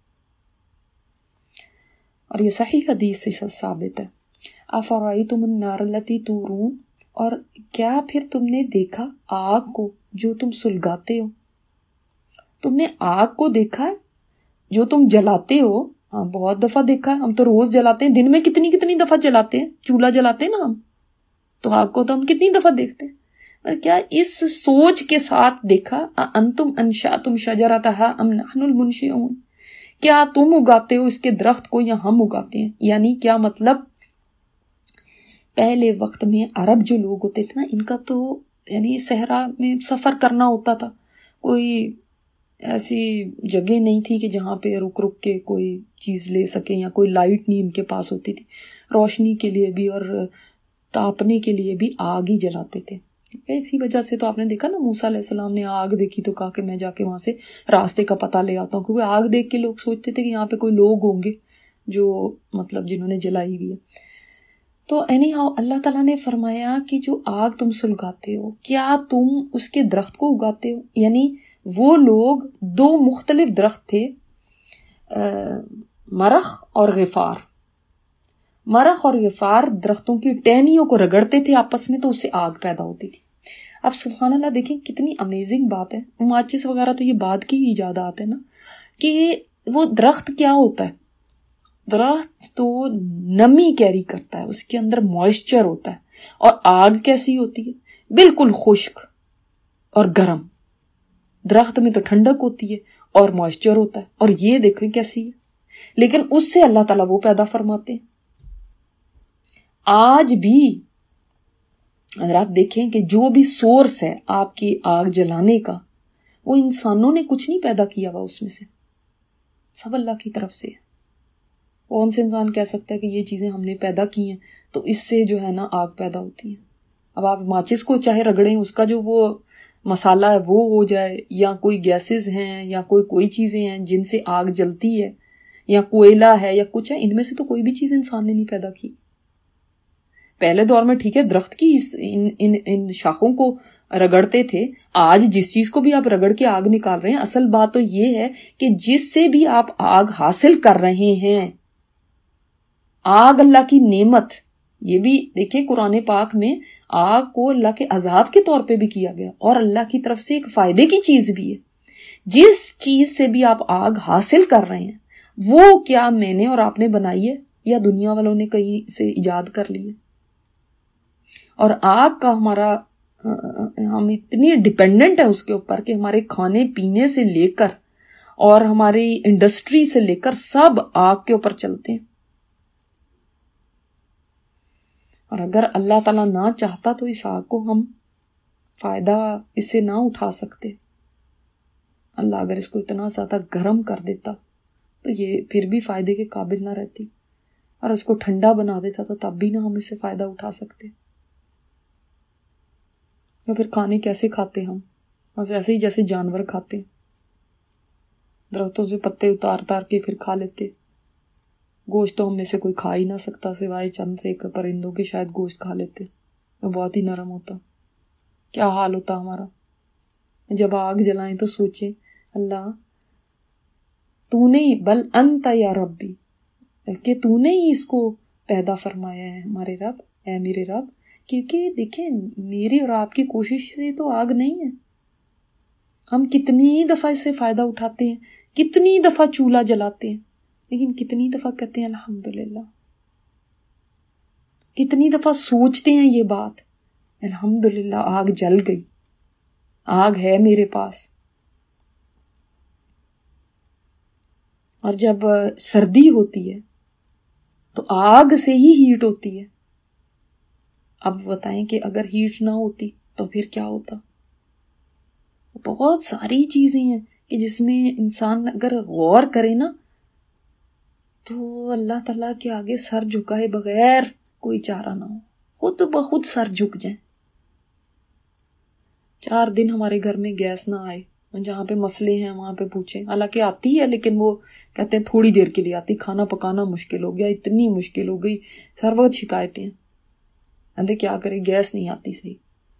اور یہ صحیح حدیث سے ثابت ہے. افرأیتم النار التی تورون، اور کیا پھر تم نے دیکھا آگ کو جو تم سلگاتے ہو؟ تم نے آگ کو دیکھا ہے جو تم جلاتے ہو؟ ہاں بہت دفعہ دیکھا ہے، ہم تو روز جلاتے ہیں، دن میں کتنی کتنی دفعہ جلاتے ہیں، چولہا جلاتے ہیں نا ہم، تو آگ کو تو ہم کتنی دفعہ دیکھتے ہیں. اور کیا اس سوچ کے ساتھ دیکھا انتم انشأتم شجرتها ام نحن المنشئون، کیا تم اگاتے ہو اس کے درخت کو یا ہم اگاتے ہیں؟ یعنی کیا مطلب، پہلے وقت میں عرب جو لوگ ہوتے تھے نا، ان کا تو یعنی صحرا میں سفر کرنا ہوتا تھا، کوئی ایسی جگہ نہیں تھی کہ جہاں پہ رک رک کے کوئی چیز لے سکیں، یا کوئی لائٹ نہیں ان کے پاس ہوتی تھی، روشنی کے لیے بھی اور تاپنے کے لیے بھی آگ ہی جلاتے تھے. اسی وجہ سے تو آپ نے دیکھا نا موسیٰ علیہ السلام نے آگ دیکھی تو کہا کہ میں جا کے وہاں سے راستے کا پتہ لے آتا ہوں، کیونکہ آگ دیکھ کے لوگ سوچتے تھے کہ یہاں پہ کوئی لوگ ہوں گے جو مطلب جنہوں نے جلائی ہوئی ہے. تو اینی ہاؤ اللہ تعالیٰ نے فرمایا کہ جو آگ تم سلگاتے ہو کیا تم اس کے درخت کو اگاتے ہو؟ یعنی وہ لوگ دو مختلف درخت تھے، مرخ اور غفار. مرخ اور غفار درختوں کی ٹہنیوں کو رگڑتے تھے آپس میں تو اس سے آگ پیدا ہوتی تھی. اب سبحان اللہ دیکھیں کتنی امیزنگ بات ہے، ماچس وغیرہ تو یہ بعد کی ایجادات ہے نا، کہ وہ درخت کیا ہوتا ہے، درخت تو نمی کیری کرتا ہے، اس کے اندر موئسچر ہوتا ہے، اور آگ کیسی ہوتی ہے؟ بالکل خشک اور گرم. درخت میں تو ٹھنڈک ہوتی ہے اور موئسچر ہوتا ہے، اور یہ دیکھیں کیسی ہے، لیکن اس سے اللہ تعالیٰ وہ پیدا فرماتے ہیں. آج بھی اگر آپ دیکھیں کہ جو بھی سورس ہے آپ کی آگ جلانے کا، وہ انسانوں نے کچھ نہیں پیدا کیا ہوا، اس میں سے سب اللہ کی طرف سے ہے. کون سے انسان کہہ سکتا ہے کہ یہ چیزیں ہم نے پیدا کی ہیں تو اس سے جو ہے نا آگ پیدا ہوتی ہے؟ اب آپ ماچس کو چاہے رگڑیں، اس کا جو وہ مسالہ ہے وہ ہو جائے، یا کوئی گیسز ہیں یا کوئی کوئی چیزیں ہیں جن سے آگ جلتی ہے، یا کوئلہ ہے یا کچھ ہے، ان میں سے تو کوئی بھی چیز انسان نے نہیں پیدا کی. پہلے دور میں ٹھیک ہے درخت کی اس ان, ان, ان شاخوں کو رگڑتے تھے، آج جس چیز کو بھی آپ رگڑ کے آگ نکال رہے ہیں، اصل بات تو یہ ہے کہ جس سے بھی آپ آگ حاصل کر رہے ہیں، آگ اللہ کی نعمت. یہ بھی دیکھیں قرآن پاک میں آگ کو اللہ کے عذاب کے طور پہ بھی کیا گیا، اور اللہ کی طرف سے ایک فائدے کی چیز بھی ہے. جس چیز سے بھی آپ آگ حاصل کر رہے ہیں وہ کیا میں نے اور آپ نے بنائی ہے یا دنیا والوں نے کہیں سے ایجاد کر لی ہے؟ اور آگ کا ہمارا ہم اتنی ڈیپینڈنٹ ہے اس کے اوپر کہ ہمارے کھانے پینے سے لے کر اور ہماری انڈسٹری سے لے کر سب آگ کے اوپر چلتے ہیں. اور اگر اللہ تعالیٰ نہ چاہتا تو اس آگ کو ہم فائدہ اس سے نہ اٹھا سکتے. اللہ اگر اس کو اتنا زیادہ گرم کر دیتا تو یہ پھر بھی فائدے کے قابل نہ رہتی، اور اس کو ٹھنڈا بنا دیتا تو تب بھی نہ ہم اس سے فائدہ اٹھا سکتے. یا پھر کھانے کیسے کھاتے ہم؟ بس ایسے ہی جیسے جانور کھاتے ہیں، درختوں سے پتے اتار اتار کے پھر کھا لیتے. گوشت تو ہم میں سے کوئی کھا ہی نہ سکتا سوائے چند سے ایک پرندوں کے شاید گوشت کھا لیتے، وہ بہت ہی نرم ہوتا. کیا حال ہوتا ہمارا جب آگ جلائیں تو سوچیں اللہ تو نے، بل انت یا ربی، بلکہ تو نے ہی اس کو پیدا فرمایا ہے ہمارے رب، اے میرے رب. کیونکہ دیکھیں میری اور آپ کی کوشش سے تو آگ نہیں ہے. ہم کتنی دفعہ اس سے فائدہ اٹھاتے ہیں، کتنی دفعہ چولہا جلاتے ہیں، لیکن کتنی دفعہ کہتے ہیں الحمدللہ، کتنی دفعہ سوچتے ہیں یہ بات الحمدللہ آگ جل گئی، آگ ہے میرے پاس. اور جب سردی ہوتی ہے تو آگ سے ہی ہیٹ ہوتی ہے. اب بتائیں کہ اگر ہیٹ نہ ہوتی تو پھر کیا ہوتا؟ بہت ساری چیزیں ہیں کہ جس میں انسان اگر غور کرے نا تو اللہ تعالیٰ کے آگے سر جھکائے بغیر کوئی چارہ نہ ہو، خود بخود سر جھک جائیں۔ چار دن ہمارے گھر میں گیس نہ آئے، جہاں پہ مسئلے ہیں وہاں پہ پوچھیں، حالانکہ آتی ہے لیکن وہ کہتے ہیں تھوڑی دیر کے لیے آتی، کھانا پکانا مشکل ہو گیا، اتنی مشکل ہو گئی، سر وقت شکایتیں ہیں، اندے کیا کرے، گیس نہیں آتی صحیح۔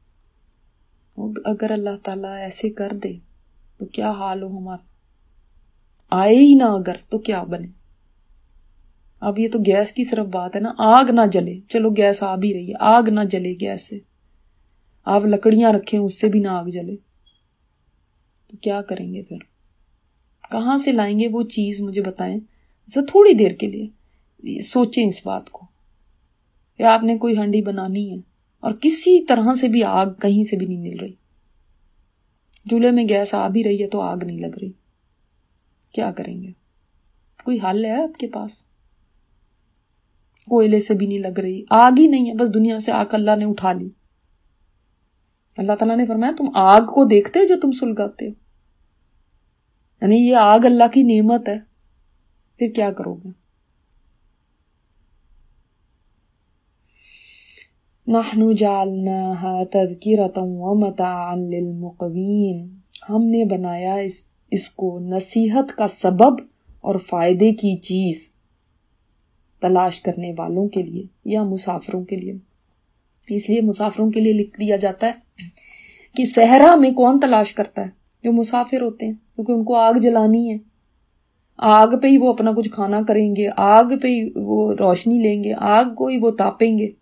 اگر اللہ تعالیٰ ایسے کر دے تو کیا حال ہو ہمارا، آئے ہی نہ اگر تو کیا بنے۔ اب یہ تو گیس کی صرف بات ہے نا، آگ نہ جلے، چلو گیس آ بھی رہی ہے، آگ نہ جلے گیس سے، آپ لکڑیاں رکھیں اس سے بھی نہ آگ جلے، تو کیا کریں گے پھر؟ کہاں سے لائیں گے وہ چیز، مجھے بتائیں ذرا تھوڑی دیر کے لیے سوچیں اس بات کو، کہ آپ نے کوئی ہنڈی بنانی ہے اور کسی طرح سے بھی آگ کہیں سے بھی نہیں مل رہی، چولہے میں گیس آ بھی رہی ہے تو آگ نہیں لگ رہی، کیا کریں گے؟ کوئی حل ہے آپ کے پاس؟ کوئلے سے بھی نہیں لگ رہی، آگ ہی نہیں ہے، بس دنیا سے آگ اللہ نے اٹھا لی۔ اللہ تعالیٰ نے فرمایا تم آگ کو دیکھتے ہو جو تم سلگاتے ہو، یعنی یہ آگ اللہ کی نعمت ہے، پھر کیا کرو گے؟ نحن جعلناها تذکرۃ ومتاعا للمقوین، ہم نے بنایا اس اس کو نصیحت کا سبب اور فائدے کی چیز تلاش کرنے والوں کے لیے یا مسافروں کے لیے۔ اس لیے مسافروں کے لیے لکھ دیا جاتا ہے کہ صحرا میں کون تلاش کرتا ہے؟ جو مسافر ہوتے ہیں، کیونکہ ان کو آگ جلانی ہے، آگ پہ ہی وہ اپنا کچھ کھانا کریں گے، آگ پہ ہی وہ روشنی لیں گے، آگ کو ہی وہ تاپیں گے۔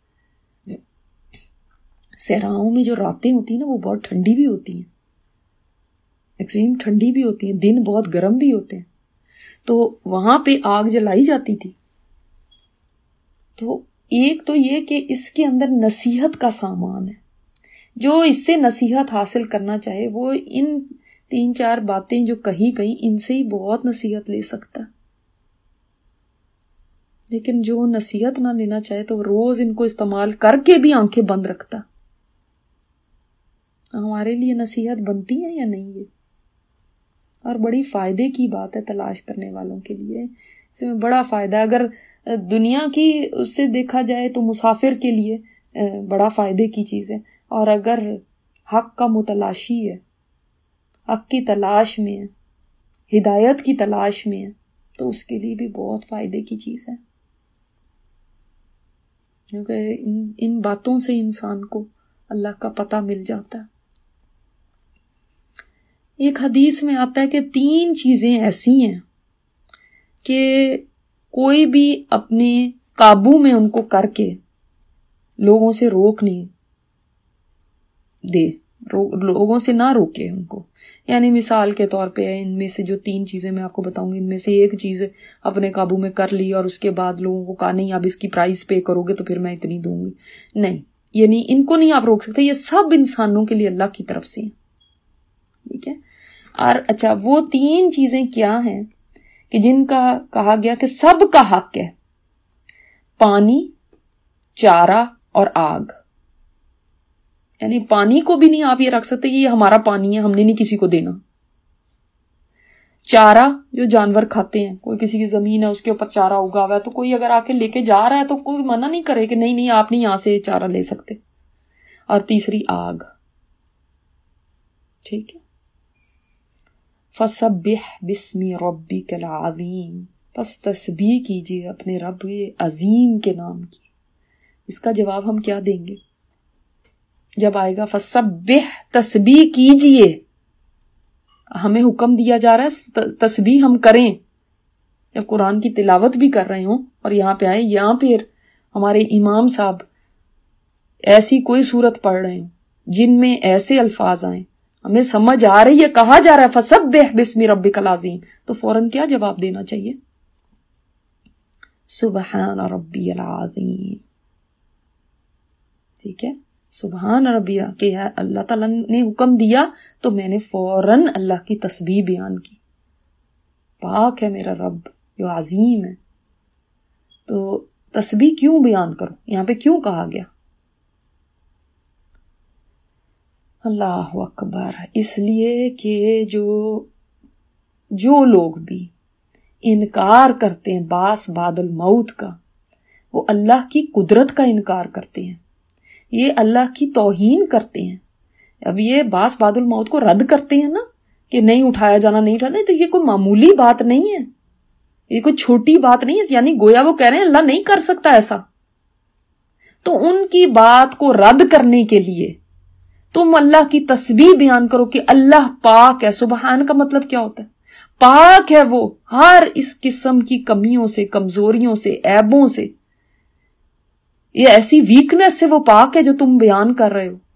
صحراؤں میں جو راتیں ہوتی ہیں نا وہ بہت ٹھنڈی بھی ہوتی ہیں، ایکسٹریم ٹھنڈی بھی ہوتی ہیں، دن بہت گرم بھی ہوتے ہیں، تو وہاں پہ آگ جلائی جاتی تھی۔ تو ایک تو یہ کہ اس کے اندر نصیحت کا سامان ہے، جو اس سے نصیحت حاصل کرنا چاہے وہ ان تین چار باتیں جو کہی گئی ان سے ہی بہت نصیحت لے سکتا ہے، لیکن جو نصیحت نہ لینا چاہے تو روز ان کو استعمال کر کے بھی آنکھیں بند رکھتا۔ ہمارے لیے نصیحت بنتی ہے یا نہیں یہ؟ اور بڑی فائدے کی بات ہے تلاش کرنے والوں کے لیے، اس میں بڑا فائدہ ہے۔ اگر دنیا کی اس سے دیکھا جائے تو مسافر کے لیے بڑا فائدے کی چیز ہے، اور اگر حق کا متلاشی ہے، حق کی تلاش میں ہے، ہدایت کی تلاش میں ہے، تو اس کے لیے بھی بہت فائدے کی چیز ہے، کیونکہ ان ان باتوں سے انسان کو اللہ کا پتہ مل جاتا ہے۔ ایک حدیث میں آتا ہے کہ تین چیزیں ایسی ہیں کہ کوئی بھی اپنے قابو میں ان کو کر کے لوگوں سے روک نہیں دے، لوگوں سے نہ روکے ان کو۔ یعنی مثال کے طور پہ ان میں سے جو تین چیزیں میں آپ کو بتاؤں گی، ان میں سے ایک چیز اپنے قابو میں کر لی اور اس کے بعد لوگوں کو کہا نہیں اب اس کی پرائز پے کرو گے تو پھر میں اتنی دوں گی، نہیں، یعنی ان کو نہیں آپ روک سکتے، یہ سب انسانوں کے لیے اللہ کی طرف سے ہیں، ٹھیک ہے۔ اور اچھا وہ تین چیزیں کیا ہیں کہ جن کا کہا گیا کہ سب کا حق ہے؟ پانی، چارہ اور آگ۔ یعنی پانی کو بھی نہیں آپ یہ رکھ سکتے کہ یہ ہمارا پانی ہے، ہم نے نہیں کسی کو دینا۔ چارہ جو جانور کھاتے ہیں، کوئی کسی کی زمین ہے اس کے اوپر چارہ اگا ہوا ہے تو کوئی اگر آ کے لے کے جا رہا ہے تو کوئی منع نہیں کرے کہ نہیں نہیں آپ نہیں یہاں سے چارہ لے سکتے۔ اور تیسری آگ، ٹھیک ہے۔ فَسَبِّحْ بِاسْمِ رَبِّكَ الْعَظِيمِ، پس تسبیح کیجئے اپنے رب عظیم کے نام کی۔ اس کا جواب ہم کیا دیں گے جب آئے گا فَسَبِّحْ، تسبیح کیجئے، ہمیں حکم دیا جا رہا ہے تسبیح ہم کریں، جب قرآن کی تلاوت بھی کر رہے ہوں اور یہاں پہ آئے، یہاں پھر ہمارے امام صاحب ایسی کوئی صورت پڑھ رہے ہوں جن میں ایسے الفاظ آئیں، ہمیں سمجھ آ رہی ہے، کہا جا رہا ہے فَسَبِّحْ بِاسْمِ رَبِّكَ الْعَظِيمِ، تو فوراً کیا جواب دینا چاہیے؟ سبحان ربی العظیم، ٹھیک ہے۔ سبحان ربی کہ اللہ تعالیٰ نے حکم دیا تو میں نے فوراً اللہ کی تسبیح بیان کی، پاک ہے میرا رب جو عظیم ہے۔ تو تسبیح کیوں بیان کرو، یہاں پہ کیوں کہا گیا؟ اللہ اکبر. اس لیے کہ جو جو لوگ بھی انکار کرتے ہیں باس بعد الموت کا، وہ اللہ کی قدرت کا انکار کرتے ہیں، یہ اللہ کی توہین کرتے ہیں. اب یہ باس بعد الموت کو رد کرتے ہیں نا کہ نہیں اٹھایا جانا، نہیں اٹھانا، تو یہ کوئی معمولی بات نہیں ہے، یہ کوئی چھوٹی بات نہیں ہے. یعنی گویا وہ کہہ رہے ہیں اللہ نہیں کر سکتا ایسا. تو ان کی بات کو رد کرنے کے لیے تم اللہ کی تسبیح بیان کرو کہ اللہ پاک ہے. سبحان کا مطلب کیا ہوتا ہے؟ پاک ہے وہ ہر اس قسم کی کمیوں سے، کمزوریوں سے، عیبوں سے. یہ ایسی ویکنس سے وہ پاک ہے جو تم بیان کر رہے ہو.